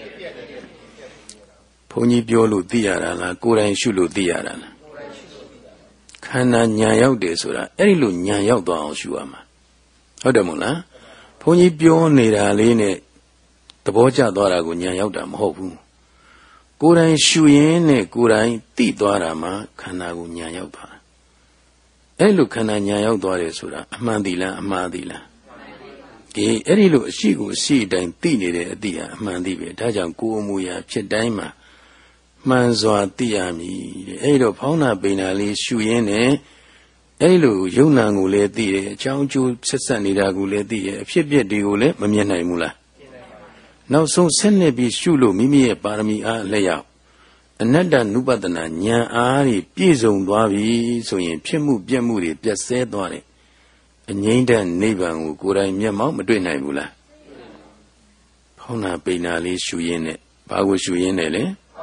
ဘုန်းကြီးပြောလို့သိရတာလားကိုယ်တိုင်ရှုလို့သိရတာလားခန္ဓာညာရောက်တယ်ဆိုတာအဲ့ဒီလိုညာရောက်သွားအောင်ရှုရမှာဟုတ်တယ်မို့လားဘုန်းကြီးပြောနေတာလေးနဲ့သဘောကျသွားတာကိုညာရောက်တာမဟုတ်ဘူးကိုယ်တိုင်ရှုရင်းနဲ့ကိုယ်တိုင်သိသွားတာမှခန္ဓာကိုညာရောက်သွားတာအဲ့လိုခန္ဓာညာရောက်သွားတယ်ဆိုတာအမှန်တည်လားအမှားတည်လားအဲ့ဒီလိုအရှိကိုအရှိအတိုင်းသိနေတဲ့အတိဟာအမှန်တည်ပဲဒါကြောင့်ကိုယ်အမူအရာဖြစ်တိုင်းမှာမှန်စွာသိရမည်တဲ့အဲ့တော့ဖောင်းနာပိန်နာလေးရှုရင်းနဲ့အဲ့လိုယုံနာကိုလည်းသိတယ်အကြောင်းကျိုးဆက်ဆက်နေတာကိုလည်းသိတယ်အဖြစ်အပျက်တွေကိုလည်းမမြင်နိုင်ဘူးလားနောက်ဆုံးဆက်နေပြီးရှုလို့မိမိရဲ့ပါရမီအားလက်ရောက်အနတ္တနုပဒနာဉာဏ်အားဖြင့်ပြည့်စုံသွားပြီဆိုရင်ဖြစ်မှုပြက်မှုတွေပြတ်ဆဲသွားတယ်အငြိမ့်တဲ့နိဗ္ဗာန်ကိုကိုယ်တိုင်မျက်မှောက်မတွေ့နိုင်ဘူးလားဖောင်းနာပိန်နာလေးရှုရင်းနဲ့ဘာကိုရှုရင်းနဲ့လဲ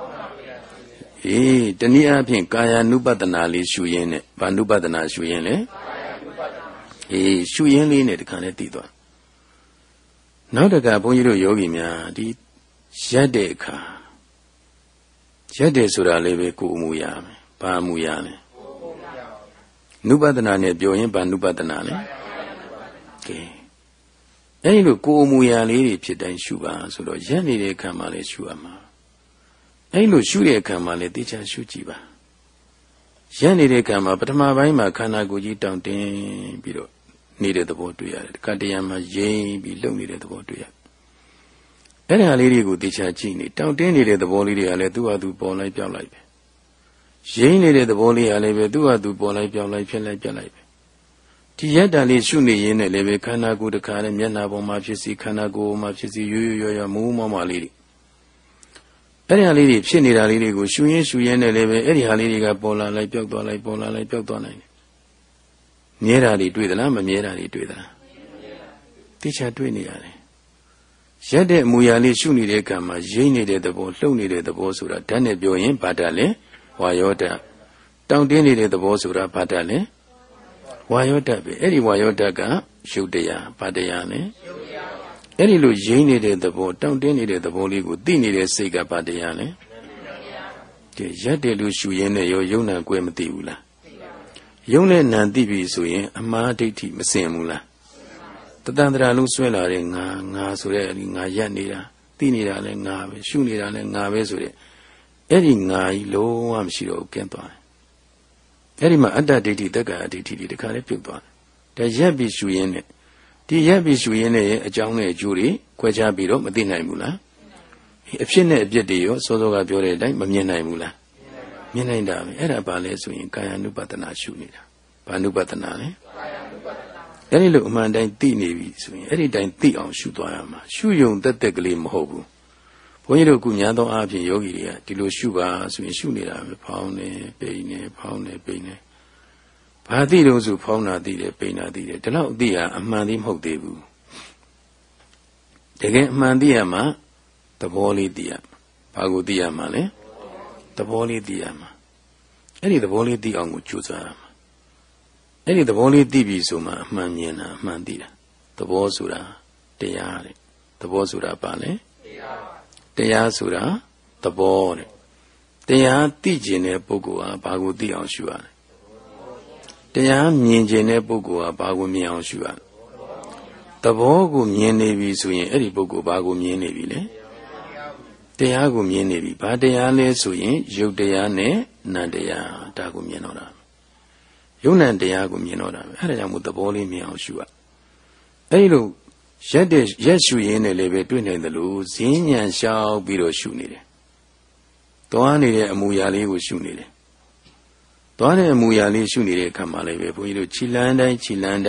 တနည်းအားဖြင့်ကာယ ानु ပတ္တနာလေးရှုရင်းနဲ့ဘာ ानु ပတ္တနာရှုရင်းလဲရှုရင်းလေးနဲ့တခါနဲ့တည်သွားနောက်တခါဘုန်းကြီးတို့ယောဂီများဒီရက်တဲ့အခါရက်တယ်ဆိုတာလည်းပဲကိုယ်အမှုရမယ်ဘာအမှုရလဲနုပဒနာနဲ့ပြောရင်ဘာနုပဒနာလဲကဲအဲဒီလိုကိုယ်အမှုရလေးတွေဖြစ်တိုင်းရှုပါဆိုတော့ရက်နေတဲ့အခါမှာလည်းရှုရမှာအဲဒီလိုရှုတဲ့အခါမှာလည်းတေချာရှုကြည့်ပါရက်နေတဲ့အခါမှာပထမပိုင်းမှာခန္ဓာကိုယ်ကြီးတောင့်တင်းပြီးတော့နေတဲ့သဘောတွေ့ရတယ်တခါတရံမှာရိမ့်ပြီးလှုပ်နေတဲ့သဘောတွေ့ရတယ်အဲ့ဒါလေးတွေကိုတေချာကြည့်နေတောင့်တင်းနေတဲ့သဘောလေးတွေကလည်းသူ့ဟာသူပေါ်လိုက်ပြောင်းလိုက်ပဲရိမ့်နေတဲ့သဘောလေးကလည်းပဲသူ့ဟာသူပေါ်လိုက်ပြောင်းလိုက်ဖြစ်လိုက်ပြက်လိုက်ပဲဒီရက်တန်လေးရှုနေရင်းနဲ့လည်းပဲခန္ဓာကိုယ်တစ်ခါနဲ့မျက်နှာပေါ်မှာဖြစ်စီခန္ဓာကိုယ်မှာဖြစ်စီရွရွရွမူးမောမလေးတွေအဲ့ဒီဟာလေးတွေဖြစ်နေတာလေးတွေကိုရှုရင်းနဲ့လည်းပဲအဲ့ဒီဟာလေးတွေကပေါ်လာလိုက်ပြောက်သွားလိုက်ပေါ်လာလိုက်ပြောက်သွားနိုင်တယ်မြဲတာတွေတွေ့သလားမမြဲတာတွေတွေ့သလားတေချာတွေ့နေရတယ်ရက်တဲ့အမူအရာလေးရှုနေတဲ့အခါမှာရိမ့်နေတဲ့သဘောလှုပ်နေတဲ့သဘောဆိုတာဓာတ်နဲ့ပြောရင်ဘာဓာတ်လဲဝါယောဓာတ်တောင့်တင်းနေတဲ့သဘောဆိုတာဘာဓာတ်လဲဝါယောဓာတ်ပဲအဲ့ဒီဝါယောဓာတ်ကရုပ်တရားဘာတရားလဲအဲ့ဒီလိုရိမ့်နေတဲ့သဘောတောင့်တင်းနေတဲ့သဘောလေးကိုသိနေတဲ့စိတ်ကဘာတရားလဲဒီရက်တဲ့လူရှုရင်းနဲ့ယုံနာကွဲမသိဘူးလားယုံနဲ့နံသိပြီဆိုရင်အမှားဒိဋ္ဌိမစင်ဘူးလားတတန္တရာလုံးဆွဲလာတဲ့ငါဆိုတဲ့ငါရက်နေတာသိနေတာလည်းငါပဲရှုနေတာလည်းငါပဲဆိုတဲ့အဲ့ဒီငါကြီးလုံးဝမရှိတော့ဘူးကင်းသွားတယ်အဲ့ဒီမှာအတ္တဒိဋ္ဌိတက္ကအဒိဋ္ဌိတွေတခါလေးပြုတ်သွားတယ်ဒါရက်ပြီးရှုရင်းနဲ့ဒီရက်ပြီးရှုရင်းနဲ့အကြောင်းနဲ့အကျိုးတွေခွဲခြားပြီးတော့မသိနိုင်ဘူးလားအဖြစ်နဲ့အပြစ်တွေရောစောစောကပြောတဲ့အတိုင်းမမြင်နိုင်ဘူးလားမြင်နိုင်တာပဲအဲ့ဒါဘာလဲဆိုရင်ကာယ ानु ပတ္တနာရှုနေတာဘာ ानु ပတ္တနာလဲအဲ့ဒီလိုအမှန်တိုင်းသိနေပြီဆိုရင်အဲ့ဒီတိုင်းသိအောင်ရှုသွားရမှာရှုယုံတက်ကလေးမဟုတ်ဘူးဘုန်းကြီးတို့ကညာသောအားဖြင့်ယောဂီတွေကဒီလိုရှုပါဆိုရင်ရှုနေတာပဲဖောင်းနေပိန်နေဖောင်းနေပိန်နေဘာသိတော့ဆိုဖောင်းတာသိတယ်ပိန်တာသိတယ်ဒီလောက်သိရအမှန်သိမဟုတ်သေးဘူးတကယ်အမှန်သိရမှာသဘောလေးသိရဘာကိုသိရမှာလဲသဘောလေးသိရမှာအဲ့ဒီသဘောလေးသိအောင်ကိုကြိုးစားရမှာအဲ့ဒီသဘောလေးသိပြီဆိုမှအမှန်မြင်တာအမှန်သိတာသဘောဆိုတာတရားတဲ့သဘောဆိုတာဘာလဲတရားဆိုတာသဘောတဲ့တရားသိကျင်တဲ့ပုဂ္ဂိုလ်ဟာဘာကိုသိအောင်ရှုရလဲတရားမြင်ကျင်တဲ့ပုဂ္ဂိုလ်ဟာဘာကိုမြင်အောင်ရှုရလဲသဘောကိုမြင်နေပြီဆိုရင်အဲ့ဒီပုဂ္ဂိုလ်ဘာကိုမြင်နေပြီလဲတရားကိုမြင်နေပြီဘာတရားလဲဆိုရင်ရုပ်တရားနဲ့နံတရားဒါကိုမြင်တော့တာယုံနံတရားကိုမြင်တော့တာပဲအဲ့ဒါကြောင့်မို့သဘောလေးမြင်အောင်ရှုရအဲ့ဒီလိုရက်ရှုရင်းနဲ့လည်းပဲတွေ့နိုင်တယ်လို့ဈဉ္ဉံလျှောက်ပြီးတော့ရှုနေတယ်သွားနေတဲ့အမူအရာလေးကိုရှုနေတယ်သွားတဲ့အမူအရာလေးရှုနေတဲ့အခါမှာလည်းပဲဘုန်းကြီးတို့ခြိလန်းတိုင်း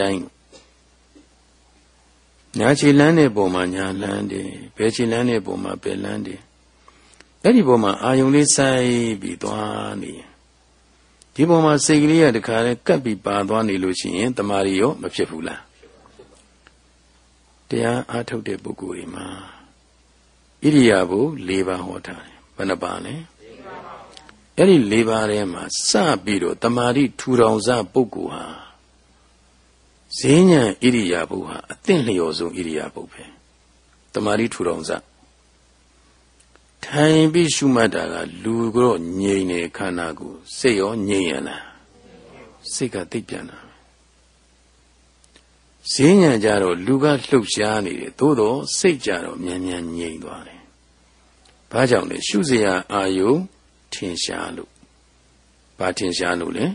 ညာခြိလန်းတဲ့ပုံမှာညာလန်းတယ်ဘယ်ခြိလန်းတဲ့ပုံမှာဘယ်လန်းတယ်အဲ့ဒီပုံမှာအာယုံလေးစိုက်ပြီးသွားနေဒီပုံမှာစိတ်ကလေးကတခါလဲကပ်ပြီးပါသွားနေလို့ရှိရင်တမာရီရောမဖြစ်ဘူးလားတရားအားထုတ်တဲ့ပုဂ္ဂိုလ်တွေမှာဣရိယာပု၄ပါးဟောထားတယ်ဘယ်နှပါလဲအဲ့ဒီ၄ပါးထဲမှာစပြီးတော့တမာရီထူထောင်စပုဂ္ဂိုလ်ဟာဈဉ္ဉံဣရိယာပုဟာအသင့်လျော်ဆုံးဣရိယာပုပဲတမာရီထူထောင်စထိုင်ပြီးရှုမှတ်တာကလူကတော့ငြိမ်နေခန္ဓာကိုယ်စိတ်ရောငြိမ်ရလားစိတ်ကသိပ်ပြန်တာဈဉ္ဉံကြတော့လူကလှုပ်ရှားနေတယ်သို့တော့စိတ်ကြတော့မြန်မြန်ငြိမ်သွားတယ်ဘာကြောင့်လဲရှုစရာအာယုထင်ရှားလို့ဘာထင်ရှားလို့လဲ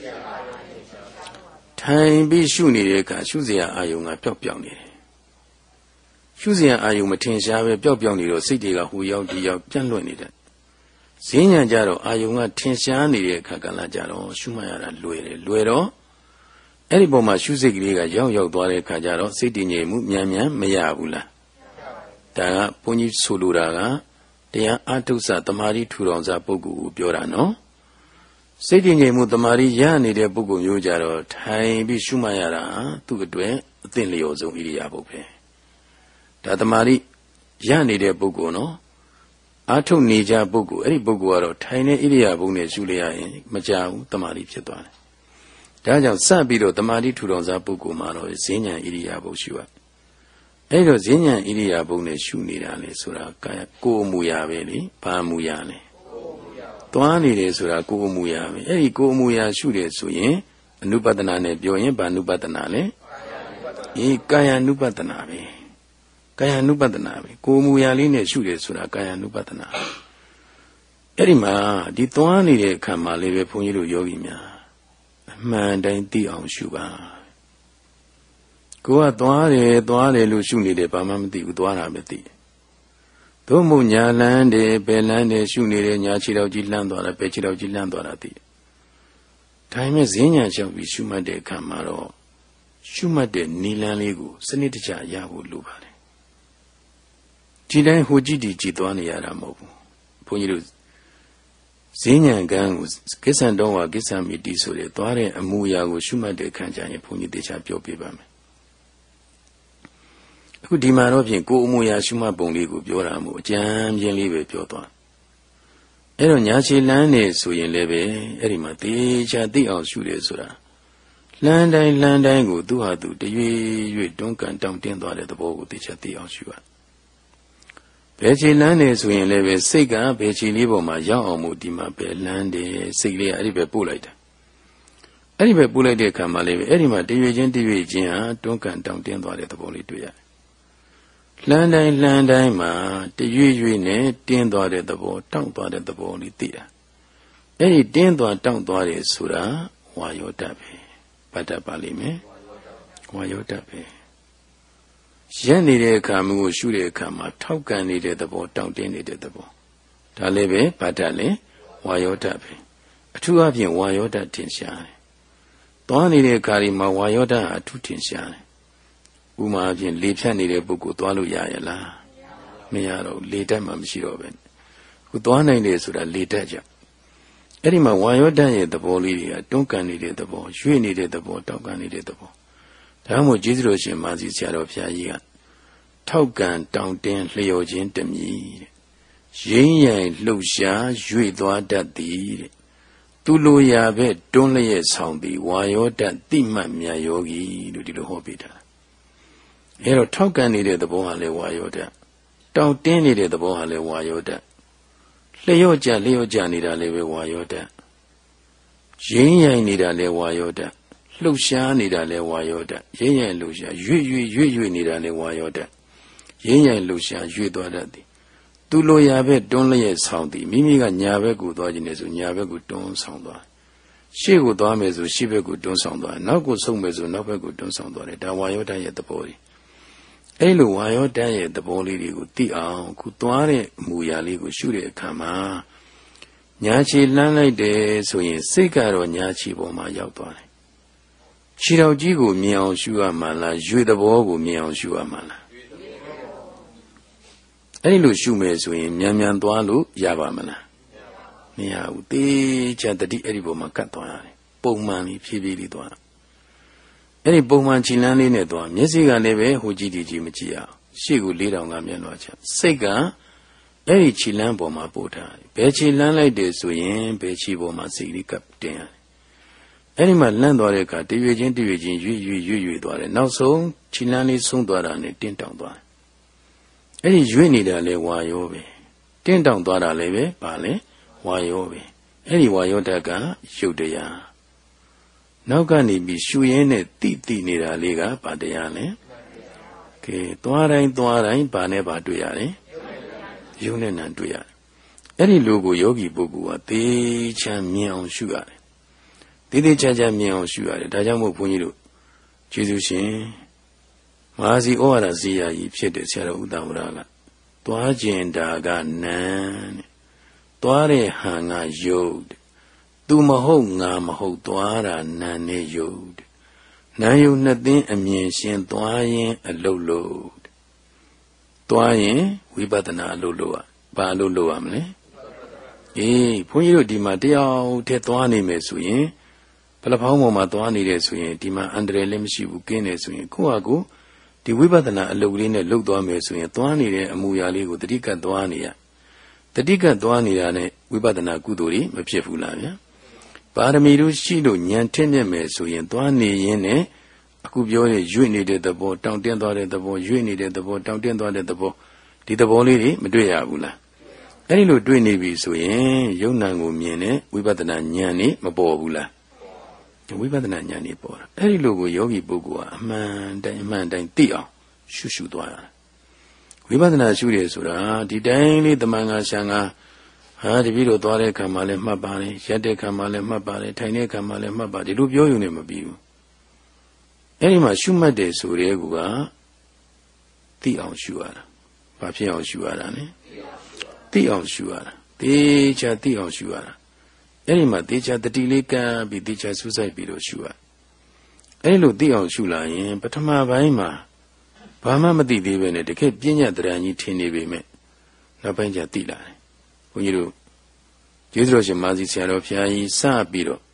ထိုင်ပြီးရှုနေတဲ့အခါရှုစရာအာယုကပျောက်ပြောင်းနေတယ်ရှုစရာအာယုမထင်ရှားပဲပျောက်ပြောင်းနေတော့စိတ်တွေကဟိုရောက်ဒီရောက်ပြန့်လွင့်နေတယ်ဈဉ္ဉံကြတော့အာယုကထင်ရှားနေတဲ့အခါကလည်းကြတော့ရှုမှတ်ရတာလွယ်တော့အဲ့ဒီပုံမှာရှုစိတ်ကလေးကရောက်သွားတဲ့အခါကျတော့စိတ်တည်ငြိမ်မှုမြန်မရဘူးလားဒါကဘုန်းကြီးဆိုလိုတာကတရားအထုစသမာဓိထူထောင်စာပုဂ္ဂိုလ်ကိုပြောတာနော်စိတ်တည်ငြိမ်မှုတမာရီရနေတဲ့ပုဂ္ဂိုလ်မျိုးကြတော့ထိုင်ပြီးရှုမှတ်ရတာသူ့အတွက်အသင့်လျော်ဆုံးဣရိယာပုပဲဒါတမာရီရနေတဲ့ပုဂ္ဂိုလ်နော်အာထုတ်နေကြပုဂ္ဂိုလ်အဲ့ဒီပုဂ္ဂိုလ်ကတော့ထိုင်တဲ့ဣရိယာပုနဲ့ရှုလိုက်ရရင်မကြဘူးတမာရီဖြစ်သွားတယ်ဒါကြောင့်စပြီးတော့တမာရီထူထောင်စားပုဂ္ဂိုလ်မှာတော့ဈဉ္ဉံဣရိယာပုရှုရအဲ့တော့ဈဉ္ဉံဣရိယာပုနဲ့ရှုနေတာလေဆိုတာကိုယ်အမူအရာပဲလေဘာအမူအရာလဲသွားနေတယ်ဆိုတာကိုယ်အမူအရာပဲအဲ့ဒီကိုယ်အမူအရာရှုတယ်ဆိုရင်အနုပဒနာနဲ့ပြောရင်ဘာအနုပဒနာလဲကာယ ानु ပဒနာပဲကာယ ानु ပဒနာပဲကိုယ်အမူအရာလေးနဲ့ရှုတယ်ဆိုတာကာယ ानु ပဒနာအဲ့ဒီမှာဒီသွားနေတဲ့အခါမှာလေးပဲဘုန်းကြီးတို့ယောဂီများအမှန်တိုင်းသိအောင်ရှုပါကိုကသွားတယ်လို့ရှုနေတယ်ဘာမှမသိဘူးသွားတာမသိသို့မဟုတ်ညာလန်းတယ်ဘယ်လန်းတယ်ရှုနေတယ်ညာခြေတော်ကြီးလှမ်းသွားတာဘယ်ခြေတော်ကြီးလှမ်းသွားတာသိဒါပေမဲ့ဈဉ္ညာလျှောက်ပြီးရှုမှတ်တဲ့အခါမှာတော့ရှုမှတ်တဲ့နီလန်းလေးကိုစနစ်တကျရဖို့လိုပါတယ်ဒီတိုင်းဟိုကြည့်ဒီကြည့်သွားနေရတာမဟုတ်ဘူးဘုန်းကြီးတို့ဈဉ္ညာကံကိုကိစ္ဆံတော်ဝါကိစ္ဆံမိတိဆိုတဲ့သွားတဲ့အမူအရာကိုရှုမှတ်တဲ့အခါကျရင်ဘုန်းကြီးတေချာပြောပြပါမယ်အခုဒီမှာတော့ဖြင့်ကိုယ်အမူအရာရှုမှတ်ပုံလေးကိုပြောတာမို့အကျမ်းပြင်းလေးပဲပြောသွားအဲ့တော့ညာခြေလန်းနေဆိုရင်လည်းပဲအဲ့ဒီမှာတေချာသိအောင်ရှုတယ်ဆိုတာလန်းတိုင်းကိုသူ့ဟာသူတရွေ့တွန်းကန်တောင့်တင်းသွားတဲ့သဘောကိုတေချာသိအောင်ရှုရဘယ်ခြေလန်းနေဆိုရင်လည်းပဲစိတ်ကဘယ်ခြေလေးပေါ်မှာရောက်အောင်မို့ဒီမှာပဲလန်းတယ်စိတ်လေးကအဲ့ဒီပဲပို့လိုက်တာအဲ့ဒီပဲပို့လိုက်တဲ့အခါမှာလည်းပဲအဲ့ဒီမှာတရွေ့ချင်းဟာတွန်းကန်တောင့်တင်းသွားတဲ့သဘောလေးတွေ့ရတယ်လန်းတိုင်းမှာတရွေ့နဲ့တင်းသွားတဲ့သဘောတောင့်သွားတဲ့သဘောလေးသိတာအဲ့ဒီတင်းသွားတောင့်သွားတယ်ဆိုတာဝါယောဓာတ်ပဲဗတ္တပါလိမ့်မယ်ဝါယောဓာတ်ပဲရက်နေတဲ့အခါမျိုးရှုတဲ့အခါမှာထောက်ကန်နေတဲ့သဘောတောင့်တင်းနေတဲ့သဘောဒါလည်းပဲဗတ္တလည်းဝါယောဓာတ်ပဲအထူးအဖြင့်ဝါယောဓာတ်ထင်ရှားတယ်သွားနေတဲ့အခါဒီမှာဝါယောဓာတ်အထူးထင်ရှားတယ်ဥမာအပြင်လေဖြတ်နေတဲ့ပုဂ္ဂိုလ်သွားလို့ရရလားမရတော့လေတတ်မှမရှိတော့ပဲခုသွားနိုင်တယ်ဆိုတာလေတတ်ကြအဲ့ဒီမှာဝါယောဓာတ်ရဲ့သဘောလေးတွေကတွန်းကန်နေတဲ့သဘောရွေ့နေတဲ့သဘောတောက်ကန်နေတဲ့သဘောဒါမှမဟုတ်ကျေးဇူးတော်ရှင်မာစီဆရာတော်ဘုရားကြီးကထောက်ကန်တောင့်တင်းလျော်ခြင်းတမည်တဲ့ရင်းရိုင်လှုပ်ရှားရွေ့သွားတတ်သည်တဲ့သူလိုရာပဲတွန်းလျက်ဆောင်သည်ဝါယောဓာတ်တိမှတ်မြတ်ယောဂီလို့ဒီလိုဟောပေးတာအဲ့တော့ထောက်ကန်နေတဲ့သဘောဟာလည်းဝါယောဓာတ်တောင့်တင်းနေတဲ့သဘောဟာလည်းဝါယောဓာတ်လျော့ကြနေတာလည်းပဲဝါယောဓာတ်ရင်းရိုင်နေတာလည်းဝါယောဓာတ်လှုပ်ရှားနေတာလည်းဝါယောဓာတ်ရင်းရိုင်လှုပ်ရှားရွေ့နေတာလည်းဝါယောဓာတ်ရင်းရိုင်လှုပ်ရှားရွေ့သွားတတ်သည်သူလိုရာပဲတွန်းလျက်ဆောင်သည်မိမိကညာဘက်ကိုသွားခြင်းနဲ့ဆိုညာဘက်ကိုတွန်းဆောင်သွားရှေ့ကိုသွားမယ်ဆိုရှေ့ဘက်ကိုတွန်းဆောင်သွားနောက်ကိုဆုတ်မယ်ဆိုနောက်ဘက်ကိုတွန်းဆောင်သွားတယ်ဒါဝါယောဓာတ်ရဲ့သဘောကြီးအဲ့လိုဝါယောဓာတ်ရဲ့သဘောလေးတွေကိုသိအောင်ခုသွားတဲ့အမူအရာလေးကိုရှုတဲ့အခါမှာညာခြေလှမ်းလိုက်တယ်ဆိုရင်စိတ်ကတော့ညာခြေပေါ်မှာရောက်သွားတယ်ခြေတော်ကြီးကိုမြင်အောင်ရှုရမှာလားရွေသဘောကိုမြင်အောင်ရှုရမှာလားအဲ့လိုရှုမယ်ဆိုရင်မြန်သွားလို့ရပါမလားမရဘူးတေချာတတိအဲ့ဒီပေါ်မှာကတ်သွားရတယ်ပုံမှန်လေးဖြည်းဖြည်းလေးသွားအဲ့ဒီပုံမှန်ခြေလမ်းလေးနဲ့သွားမျက်စိကလည်းပဲဟိုကြည့်ဒီကြည့်မကြည့်အောင်ရှေ့ကို4000ကမျက်နှာချစိတ်ကအဲ့ဒီခြေလမ်းပေါ်မှာပို့ထားတယ်ဘယ်ခြေလမ်းလိုက်တယ်ဆိုရင်ဘယ်ခြေပေါ်မှာစိတ်လေးကပ်တင်ရတယ်အဲ့ဒီမှာလန့်သွားတဲ့အခါတရွေ့ချင်းရွေ့သွားတယ်နောက်ဆုံးခြေလမ်းလေးဆုံးသွားတာနဲ့တင်းတောင်သွားတယ်အဲ့ဒီရွေ့နေတာလဲဝါယောပဲတင်းတောင်သွားတာလည်းပဲဗာလဲဝါယောပဲအဲ့ဒီဝါယောဓာတ်ကရုပ်တရားနောက်ကနေပြီးရှုရင်းနဲ့တိနေတာလေးကဗာတရားလဲကဲသွားတိုင်းဗာနဲ့ဗာတွေ့ရတယ်ယုံနဲ့နံတွေ့ရတယ်အဲ့ဒီလိုကိုယောဂီပုဂ္ဂိုလ်ကသေချာမြင်အောင်ရှုရတယ်သေချာမြင်အောင်ရှုရတယ်ဒါကြောင့်မို့ဘုန်းကြီးတို့ကျေးဇူးရှင်မဟာစီဩဝါဒဇေယျကြီးဖြစ်တဲ့ဆရာတော်ဥဒ္ဒဝရကသွားကျင်တာကနံတဲ့သွားတဲ့ဟန်ကယုတ်တဲ့သူမဟုတ်ငါမဟုတ်သွားတာနံနဲ့ယုတ်တဲ့နံယုတ်နှစ်သိန်းအမြင်ရှင်သွားရင်အလုတ်လို့သွားရင်ဝိပဿနာအလုတ်လို့ဘာအလုတ်လို့ရမလဲဘုန်းကြီးတို့ဒီမှာတရားထဲသွားနေမယ်ဆိုရင်ဘလဖောင်းပေါ်မှာသွားနေတယ်ဆိုရင်ဒီမှာအန္တရာယ်လည်းမရှိဘူးကင်းတယ်ဆိုရင်ကိုယ့်ဟာကိုဒီဝိပဿနာအလုပ်လေးနဲ့လှုပ်သွားမယ်ဆိုရင်သွားနေတဲ့အမူအရာလေးကိုတတိကတ်သွားနေရတတိကတ်သွားနေတာနဲ့ဝိပဿနာကုသိုလ်တွေမဖြစ်ဘူးလားဗျာပါရမီတို့ရှိလို့ဉာဏ်ထက်မြက်မယ်ဆိုရင်သွားနေရင်းနဲ့အခုပြောတဲ့ရွေ့နေတဲ့သဘောတောင့်တင်းသွားတဲ့သဘောရွေ့နေတဲ့သဘောတောင့်တင်းသွားတဲ့သဘောဒီသဘောလေးတွေမတွေ့ရဘူးလားအဲ့ဒီလိုတွေ့နေပြီဆိုရင်ယုံ nant ကိုမြင်တဲ့ဝိပဿနာဉာဏ်นี่မပေါ်ဘူးလားဝိပဿနာဉာဏ်นี่ပေါ်တာအဲ့ဒီလိုကိုယောဂီပုဂ္ဂိုလ်ကအမှန်တိုင်းသိအောင်ရှုသွားရတယ်ဝိပဿနာရှုတယ်ဆိုတာဒီတိုင်းလေးတမန်ငါရှံငါတပည့်တော်သွားတဲ့ခံမှလည်းမှတ်ပါတယ်ရက်တဲ့ခံမှလည်းမှတ်ပါတယ်ထိုင်တဲ့ခံမှလည်းမှတ်ပါဒီလိုပြောယူနေမပြီးဘူးအဲ့ဒီမှာရှုမှတ်တယ်ဆိုတဲ့ကူကသိအောင်ရှုရတာဘာဖြစ်အောင်ရှုရတာလဲသိအောင်ရှုရတာတေချာသိအောင်ရှုရတာအဲ့ဒီမှာတေချာတတိလေးကံပြီးတေချာစူးစိုက်ပြီးတော့ရှုရအဲ့လိုသိအောင်ရှုလာရင်ပထမပိုင်းမှာဘာမှမသိသေးပဲနဲ့တကယ်ပညာတရားကြီးထင်နေပေမဲ့နောက်ပိုင်းကျသိလာတယ်ဘုန်းကြီးတို့ကျေးဇူးတော်ရှင်မာစီဆရာတော်ဘုရားကြီးစပြီးတော့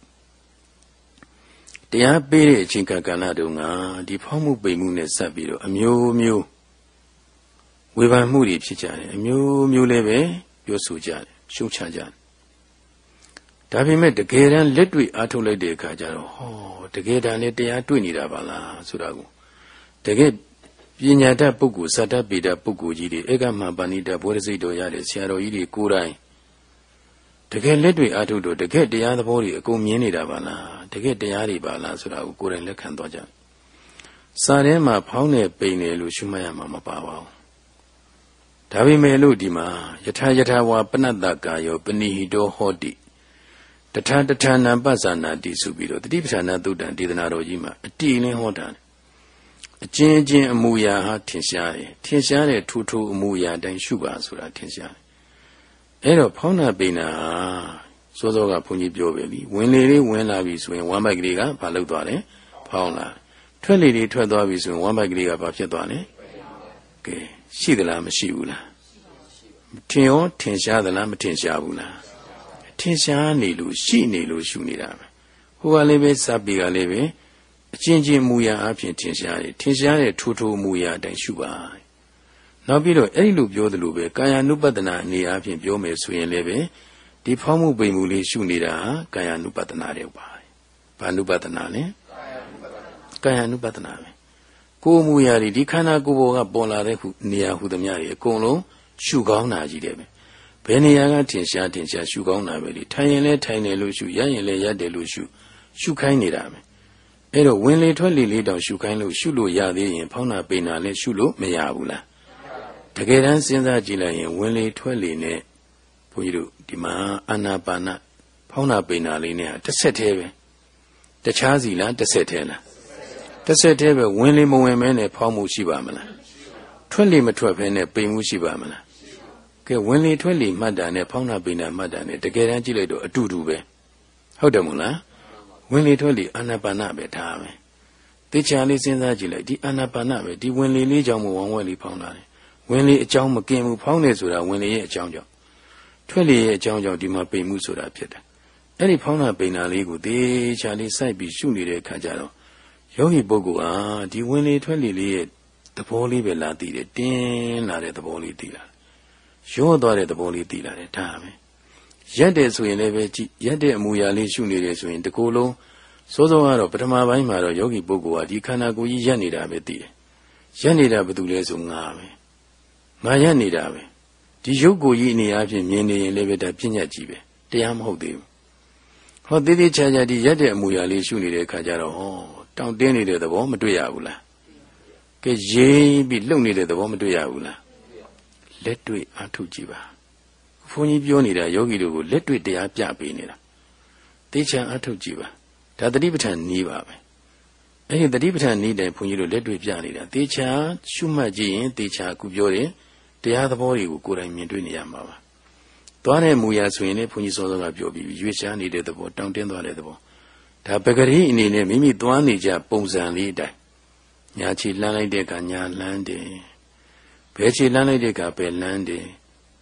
တရားပေးတဲ့အချိန်ကာလတုန်းကဒီဖောက်မှုပိန်မှုနဲ့ဆက်ပြီးတော့အမျိုးမျိုးဝေဖန်မှုတွေဖြစ်ကြတယ်အမျိုးမျိုးလည်းပဲပြောဆိုကြတယ်ရှုံချကြတယ်ဒါပေမဲ့တကယ်တမ်းလက်တွေ့အားထုတ်လိုက်တဲ့အခါကျတော့တကယ်တမ်းလည်းတရားတွေ့နေတာပါလားဆိုတာကိုတကယ်ပညာတတ်ပုဂ္ဂိုလ်စတ္တပေတပုဂ္ဂိုလ်ကြီးတွေဧကမဟာပဏိတဘောဓိစိတ်တော်ရတဲ့ဆရာတော်ကြီးတွေကိုယ်တိုင်တကယ်လက်တွေ့အားထုတ်တော့တကယ်တရားသဘောတွေအကုန်မြင်နေတာပါလားတကယ်တရားတွေပါလားဆိုတာကိုကိုယ်တိုင်လက်ခံသွားကြစာထဲမှာဖောင်းနေပိန်နေလို့ရှုမှတ်ရမှာမပါပါဘူးဒါပေမဲ့လို့ဒီမှာယထာဝါပနတ္တကာယောပနိဟိတောဟောတိတထာနံပဇာနာတိဆိုပြီးတော့တတိပဌာနာသုတ္တံဒေသနာတော်ကြီးမှာအတိအလင်းဟောတာအချင်းချင်းအမူအရာဟာထင်ရှားတယ်ထင်ရှားတဲ့ထိုအမူအရာတိုင်းရှုပါဆိုတာထင်ရှားတယ်အဲ့တော့ဖောင်းနာပိန်နာစောစောကဘုန်းကြီးပြောပဲလीဝင်လေလေးဝင်လာပြီဆိုရင်ဝမ်းပိုက်ကလေးကဘာလုပ်သွားလဲဖောင်းလာထွက်လေလေးထွက်သွားပြီဆိုရင်ဝမ်းပိုက်ကလေးကဘာဖြစ်သွားလဲကဲရှိသလားမရှိဘူးလားထင်ရောထင်ရှားသလားမထင်ရှားဘူးလားထင်ရှားနေလို့ရှိနေလို့ရှုနေတာပဲဟိုကလည်းပဲစပ်ပြီးကလည်းပဲအချင်းချင်းမူရာအဖြစ်ထင်ရှားတယ်ထင်ရှားတဲ့ထိုမူရာအတိုင်းရှုပါနောက်ပြီးတော့အဲ့ဒီလိုပြောသလိုပဲကာယ ानु ပတ္တနာအနေအချင်းပြောမယ်ဆိုရင်လည်းပဲဒီဖောင်းမှုပိန်မှုလေးရှုနေတာကာယ ानु ပတ္တနာတဲ့ပါဘာ ानु ပတ္တနာလဲကာယ ानु ပတ္တနာပဲကိုယ်မူရာဒီခန္ဓာကိုယ်ပေါ်ကပေါ်လာတဲ့နေရာဟုသမျှတွေအကုန်လုံးရှုကောင်းတာကြီးတယ်ပဲဘယ်နေရာကထင်ရှားရှုကောင်းတာပဲလေထိုင်ရင်လည်းထိုင်တယ်လို့ရှုရရင်လည်းရတယ်လို့ရှုခိုင်းနေတာပဲအဲ့တော့ဝင်လေထွက်လေလေးတောင်ရှုခိုင်းလို့ရှုလို့ရသေးရင်ဖောင်းနာပိန်နာလည်းရှုလို့မရဘူးလားတကယ်တမ်းစဉ်းစားကြည့်လိုက်ရင်ဝင်လေထွက်လေနဲ့ဘုန်းကြီးတို့ဒီမှာအာနာပါနဖောင်းနာပိန်နာလေးနဲ့တစ်ဆက်တည်းပဲတခြားစီလားတစ်ဆက်တည်းလားတစ်ဆက်တည်းပဲဝင်လေမဝင်မဲနဲ့ဖောင်းမှုရှိပါမလားထွက်လေမထွက်ဘဲနဲ့ပိန်မှုရှိပါမလားကဲဝင်လေထွက်လေမှတ်တာနဲ့ဖောင်းနာပိန်နာမှတ်တာနဲ့တကယ်တမ်းကြည့်လိုက်တော့အတူတူပဲဟုတ်တယ်မို့လားဝင်လေထွက်လေအာနာပါနပဲဒါပဲတေချာလေးစဉ်းစားကြည့်လိုက်ဒီအာနာပါနပဲဒီဝင်လေလေးကြောင့်မို့ဝမ်းဝဲလေးဖောင်းလာတယ်ဝင်လေအကြောင်းမกินဘူးဖောင်းနေဆိုတာဝင်လေရဲ့အကြောင်းကြောင့်ထွက်လေရဲ့အကြောင်းကြောင့်ဒီမှာပိန်မှုဆိုတာဖြစ်တယ်အဲ့ဒီဖောင်းနာပိန်နာလေးကိုတေချာလေးစိုက်ပြီးရှုနေတဲ့အခါကျတော့ယောဂီပုဂ္ဂိုလ်ဟာဒီဝင်လေထွက်လေလေးရဲ့သဘောလေးပဲလာသိတယ်တင်းလာတဲ့သဘောလေးသိလာရောသွားတဲ့သဘောလေးသိလာတယ်ဒါပဲရက်တယ်ဆိုရင်လည်းပဲကြည့်ရက်တဲ့အမူအရာလေးရှုနေတယ်ဆိုရင်တကူလုံးစိုးစိုးကတော့ပထမပိုင်းမှာတော့ယောဂီပုဂ္ဂိုလ်ဟာဒီခန္ဓာကိုယ်ကြီးရက်နေတာပဲသိတယ်ရက်နေတာဘာလို့လဲဆိုငါပဲငါရက်နေတာပဲဒီရုပ်ကိုယ်ကြီးအနေအချင်းမြင်နေရင်လည်းပဲဒါပညာကြီးပဲတရားမဟုတ်သေးဘူးဟောသေးသေးချာချာဒီရက်တဲ့အမူအရာလေးရှုနေတဲ့အခါကျတော့တောင့်တင်းနေတဲ့သဘောမတွေ့ရဘူးလားကဲရေးပြီးလှုပ်နေတဲ့သဘောမတွေ့ရဘူးလားလက်တွေ့အားထုတ်ကြည့်ပါဘုန်းကြီးပြောနေတာယောဂီတို့ကိုလက်တွေ့တရားပြပေးနေတာသေချာအားထုတ်ကြည့်ပါဒါတတိပဋ္ဌာန်နည်းပါပဲအဲ့ဒီတတိပဋ္ဌာန်နည်းတိုင်ဘုန်းကြီးတို့လက်တွေ့ပြနေတာသေချာရှုမှတ်ကြည့်ရင်သေချာအခုပြောတယ်တရားသဘောတွေကိုကိုယ်တိုင်မြင်တွေ့နေရမှာပါသွားတဲ့မူရာဆိုရင်လည်းဘုန်းကြီးစောစောကပြောပြီးရွေ့ရှားနေတဲ့သဘောတောင့်တင်းသွားတဲ့သဘောဒါပဂရိအနေနဲ့မိမိသွားနေကြပုံစံလေးတိုင်ညာခြေလှမ်းလိုက်တဲ့အခါညာလှမ်းတယ်ဘယ်ခြေလှမ်းလိုက်တဲ့အခါဘယ်လှမ်းတယ်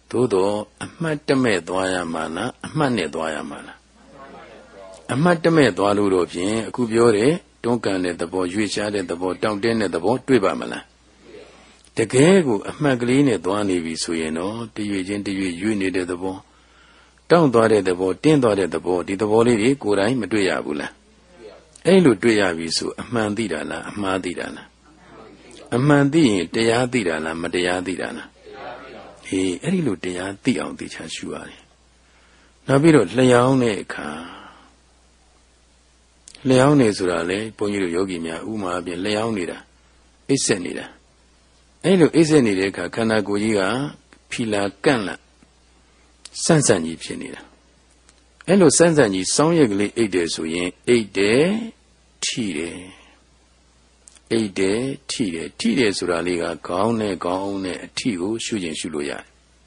Todo a matame doyamana, a mane doyamana. A matame doyluropian, a cubiore, don't can let the boy, you shall let the boy, down then at the boat, Twibamala. The Gegu, a magline, Dwani Visuino, the agent you needed the boy. Down dotted the boat, 10 dotted the boat, did the volley, good I, Maduyabula. Elu Duyavisu, a mandirana, a madirana. A mandi, Deyadirana, Madeyadirana. He, Erilu Deya, the on the Chashuari. Nabiro, Leone Ka. Leone Surale, Ponyo Yogimia, Uma, Leonida, Isenida. Elu Isenida, Kanagoya, Pila Canla. Sansani Pianida. Elu Sansani, Sonyagli 8 days, so 8 day, Tide. 8 day, Tide Suraliga, Gaune, Tigo, Shujin Shuluya.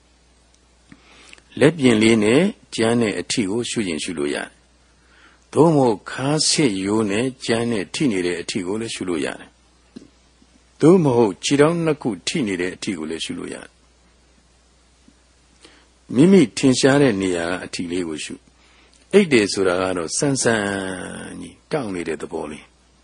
Lepian Jane, a Tigo, Shujin Shuluya. Domo Kasi Yone, Jane, Tinide, a Tigo, Shuluya. Domo Chiranaku, Tinide, a Tigo, Shuluya. Mimi Tinshare Nia, a Tigo Shu. 8 days Suragano, Sansani, down at the bowling.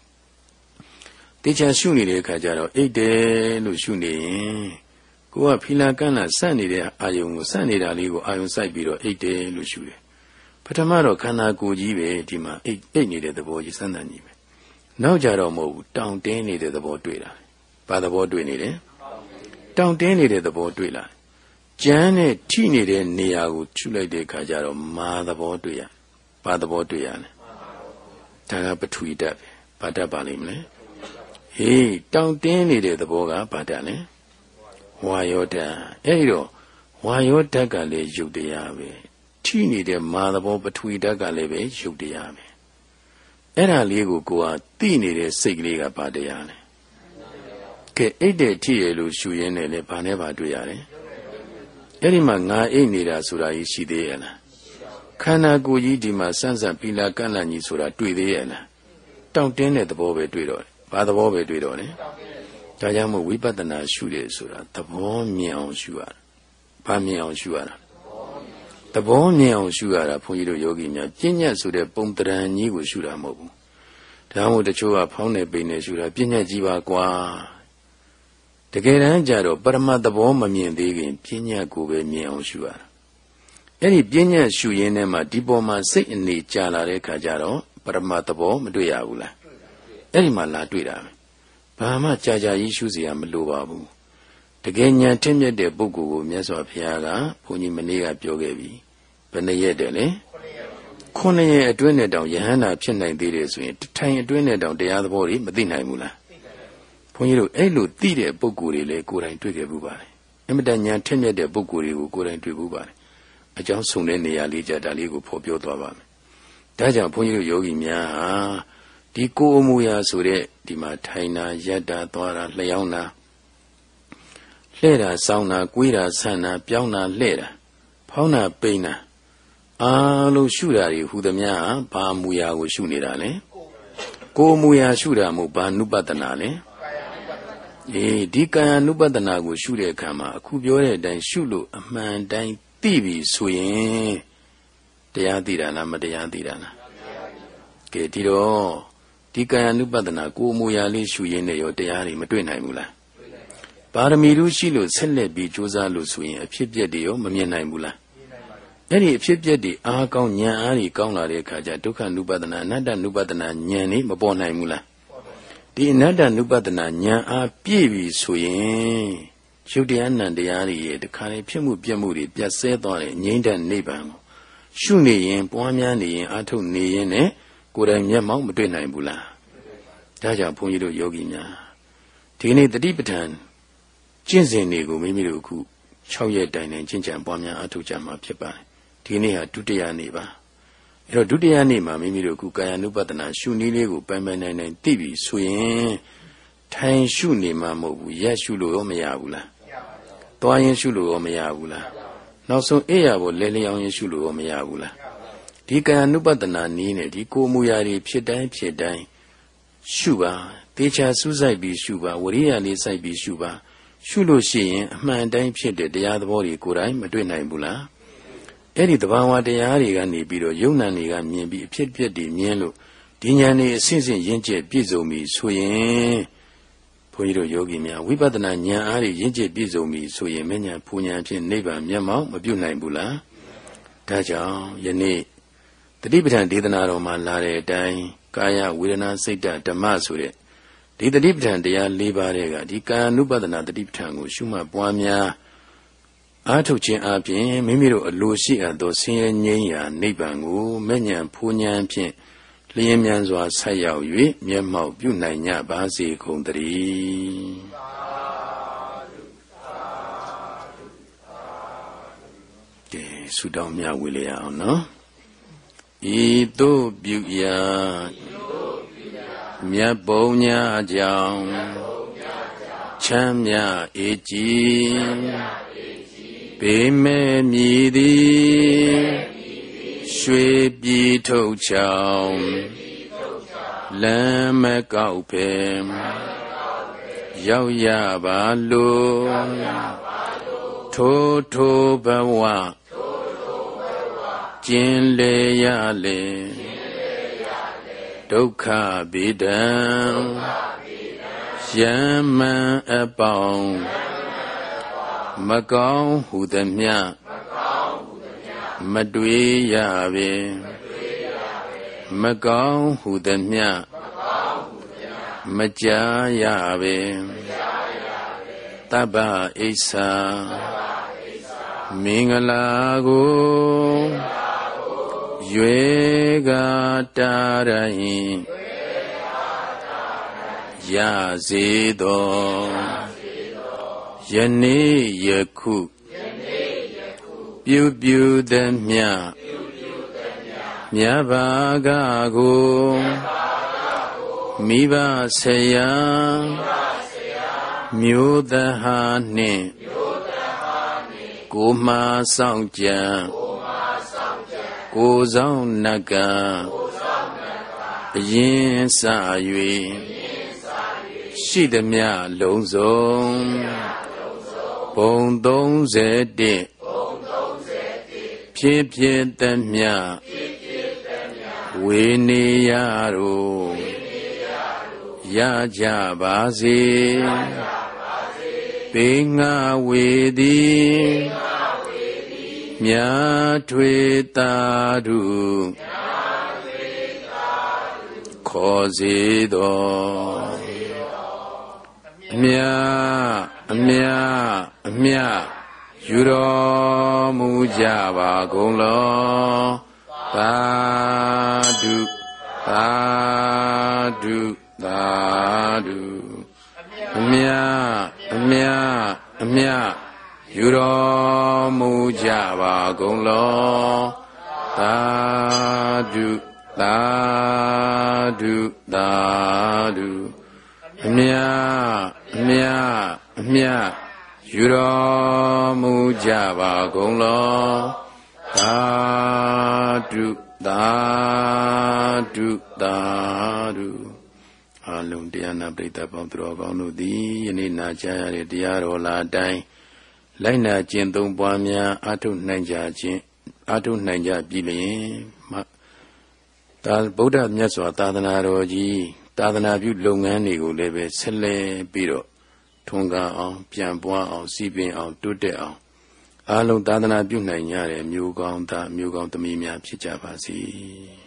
Teacher Shuni de Kajaro, 8 day, Lushuni. Go up Hilakana, Sunny de Ayung, Sunny de Aligo, Iron Side Biro, 8 day, Lushue. Patamaro Kana go jive, Dima, 8 needed the boy, Sandanive. Now Jaro Mo, down 10 needed the board driller. By the board doing down 10 needed the board driller. Janet, T needed Niago, Chula de Kajaro, mother board driller. By the board driller. Tanga between that, Patabalimle. Hey, down 10 needed the boga, Patane. Why your da? Edo, why your dagale, Judeave? T needed mother between dagaleve, Judeave. Era lego goa, T needed Sigliga Padeane. Ke 8 day Tielu Shuyene, Paneva Duyare. Erimanga, a nida Sura Ishideana. Kana go yidima Sansa Pila Kanani Sura Tuideana. Down 10 at the Bobe Dudo. By the Bobe Dudo, Tayamu Wipatana Shude Sura, the bone meow shuar. Pamiao shuara. The bone meow shuara, Puyo Yogi, Pinya Suda Pumptra, Nigu Shura Mobu. Tamu the Chua Pone Bene Shura, Pinya Jiva Qua. The Geranjaro, Parama the Bomba Mien Digin, Pinya Gube meow shuar. Any Pinya Shuyenema, Diboma, sit in the Chalare Kajaro, Paramatabo, Meduyaula. Erimala Duida. Pama Jaja issues Yamaluabu. The Genya Timya de Bugu, Meso Piaga, Puni Manega Piogevi, Penayedele. Kone a dwindle down Yahana Chennai Dides, to tie a dwindle down the other body, Medina Mula. Punu Elu Dide Buguri le Kuran Twigger Bubari. Emadanya Timya de Buguri who Kuran Twibubari. A Johnson in the Alija Daligo Popio Dwabam. Daja Punu Yogi Mia. Dico Muya Sure, Dimataina, Yada, Dora, Leona. Leda, Sauna, Guida, Sana, Piauna, Leda. Pauna, Pena. Alu Shurari, who the Mia, Pa Muya, was Shunirale. Go Muya Shura, Muba, Nubatanale. Dika Nubatana was Shure Kama, Kubiore, then Shulu, a man, then Tibi, Suye. Deadirana, Madeadirana. Get it all. Dika Nubatana, go Muyali Shuyene or Deari, Madwina Mula. Paramiru Shilu, Sele be Josa Lusuin, a Pipiedio, Mamiana Mula. Any Pipiedi, Akon Nyari, Kauna Kaja, Duka Nubatana, Nada Nubatana, Nyani, Mabona Mula. The Nada Nubatana, Nya, Pibi Suyin. Judiana Deari, the Kari Pimu Piamuri, Piaceton, Yinda Nebang. Shuni, Poamiani, Atu Niene. Kuramya Mount Madwina Bula. Taja Punyo Yogina. Tini the Dipatan. Jinsin Nego Mimiruku. Chowye Dine, Jinjan Bomia Atujama Pipa. Tini had Dudia Neba. Ero Dudia Nema Mimiruku Kayanubadana, Shuni Lego, Bamana and TV, Suyen. Tain Shuni Mamu, Yashulu Omeabula. Toyan Shulu Omeabula. Now so Eabo Lelion Shulu Omeabula. Dika Nubatana Nine, Diko Muyari, Piedai, Shuba, Techa Susai be Shuba, Waria Lisai be Shuba, ရှုလို့ရှိရင်အမှန်တိုင်းဖြစ်တဲ့တရားသဘောတွေကိုယ်တိုင်မတွေ့နိုင်ဘူးလားအဲ့ဒီသဘာဝတရားတွေကနေပြီးတော့ယုံနာတွေကမြင်ပြီးအဖြစ်အပျက်တွေမြင်လို့ဒီဉာဏ်တွေအစဉ်စဉ်ရင့်ကျက်ပြည့်စုံပြီဆိုရင်ဘုန်းကြီးတို့ယောဂီများဝိပဿနာဉာဏ်အားဖြင့်ရင့်ကျက်ပြည့်စုံပြီဆိုရင်မဉဏ်ဖူဉဏ်ဖြင့်နိဗ္ဗာန်မျက်မှောက်မပြုတ်နိုင်ဘူးလားဒါကြောင့်ယနေ့တတိပဋ္ဌာန်ဒေသနာတော်မှာလာတဲ့အတိုင်းကာယဝေဒနာစိတ်ဓမ္မဆိုတဲ့ဒီတတိပဋ္ဌာန်တရား၄ပါးတွေကဒီကာယ ानु ပဒနာတတိပဋ္ဌာန်ကိုရှုမှတ်ပွားများအားထုတ်ခြင်းအပြင်မိမိတို့အလိုရှိအပ်သောဆင်းရဲငြိမ်းရာနိဗ္ဗာန်ကိုမဲ့ဉဏ်ဖူဉဏ်ဖြင့်လျင်မြန်စွာဆက်ရောက်၍မျက်မှောက်ပြုနိုင်ကြပါစေကုန်သတည်းကဲဆုတောင်းမြဝေလျအောင်နော်ဤသို့ပြုရာမြတ်ဘုံညာကြောင့်ချမ်းမြအေကြည်ဘေးမဲ့မြည်သည်ရွှေပြည်ထုတ်ချောင်းလမ်းမကောက်ဖဲရောက်ရပါလို့ထိုဘဝကျင်လေရလေဒုက္ခဗေဒံယမန်အပေါင်းမကောင်းဟုသမျှမတွေ့ရပေမကောင်းဟုသမျှမကြားရပေတပ္ပအိစ္ဆာမင်္ဂလာကိုရွေကတာရင်ရစေသောယနေ့ယခုပြုသည်မြမြတ်ဘာကကိုမိဘဆရာမျိုးသဟာနှင့်ကိုမှဆောင်ကြံကိုဆောင်နကအရင်စ၍ရှိသည်မြလုံးစုံဘုံ31ဖြစ်သည်မြဝေနေရတို့ရကြပါစေဘေငါဝေသည်မြာထွေတာတို့ခေါ်စေတော်အမြယူတော်မူကြပါကုန်လောသာဓုသာဓုသာဓုအမြယူတော်မူကြပါကုန်လောသာဓုသာဓုသာဓုအမြယူတော်မူကြပါကုန်လောသာဓုသာဓုသာဓုအလုံးတရားနာပရိသတ်ပေါင်းသူတော်ကောင်းတို့သည်ယနေ့နာကြားရတဲ့တရားတော်လာတိုင်းလိုက်နာကျင့်သုံးပွားများအားထုတ်နိုင်ကြပြီလျင်ဒါဗုဒ္ဓမြတ်စွာသာသနာတော်ကြီးသာသနာပြုလုပ်ငန်းတွေကိုလည်းပဲဆက်လက်ပြီးတော့ထွန်းကားအောင်ပြန်ပွားအောင်စီးပင်အောင်တိုးတက်အောင်အားလုံးသာသနာပြုနိုင်ကြတဲ့မျိုးကောင်းသားမျိုးကောင်းသမီးများဖြစ်ကြပါစေ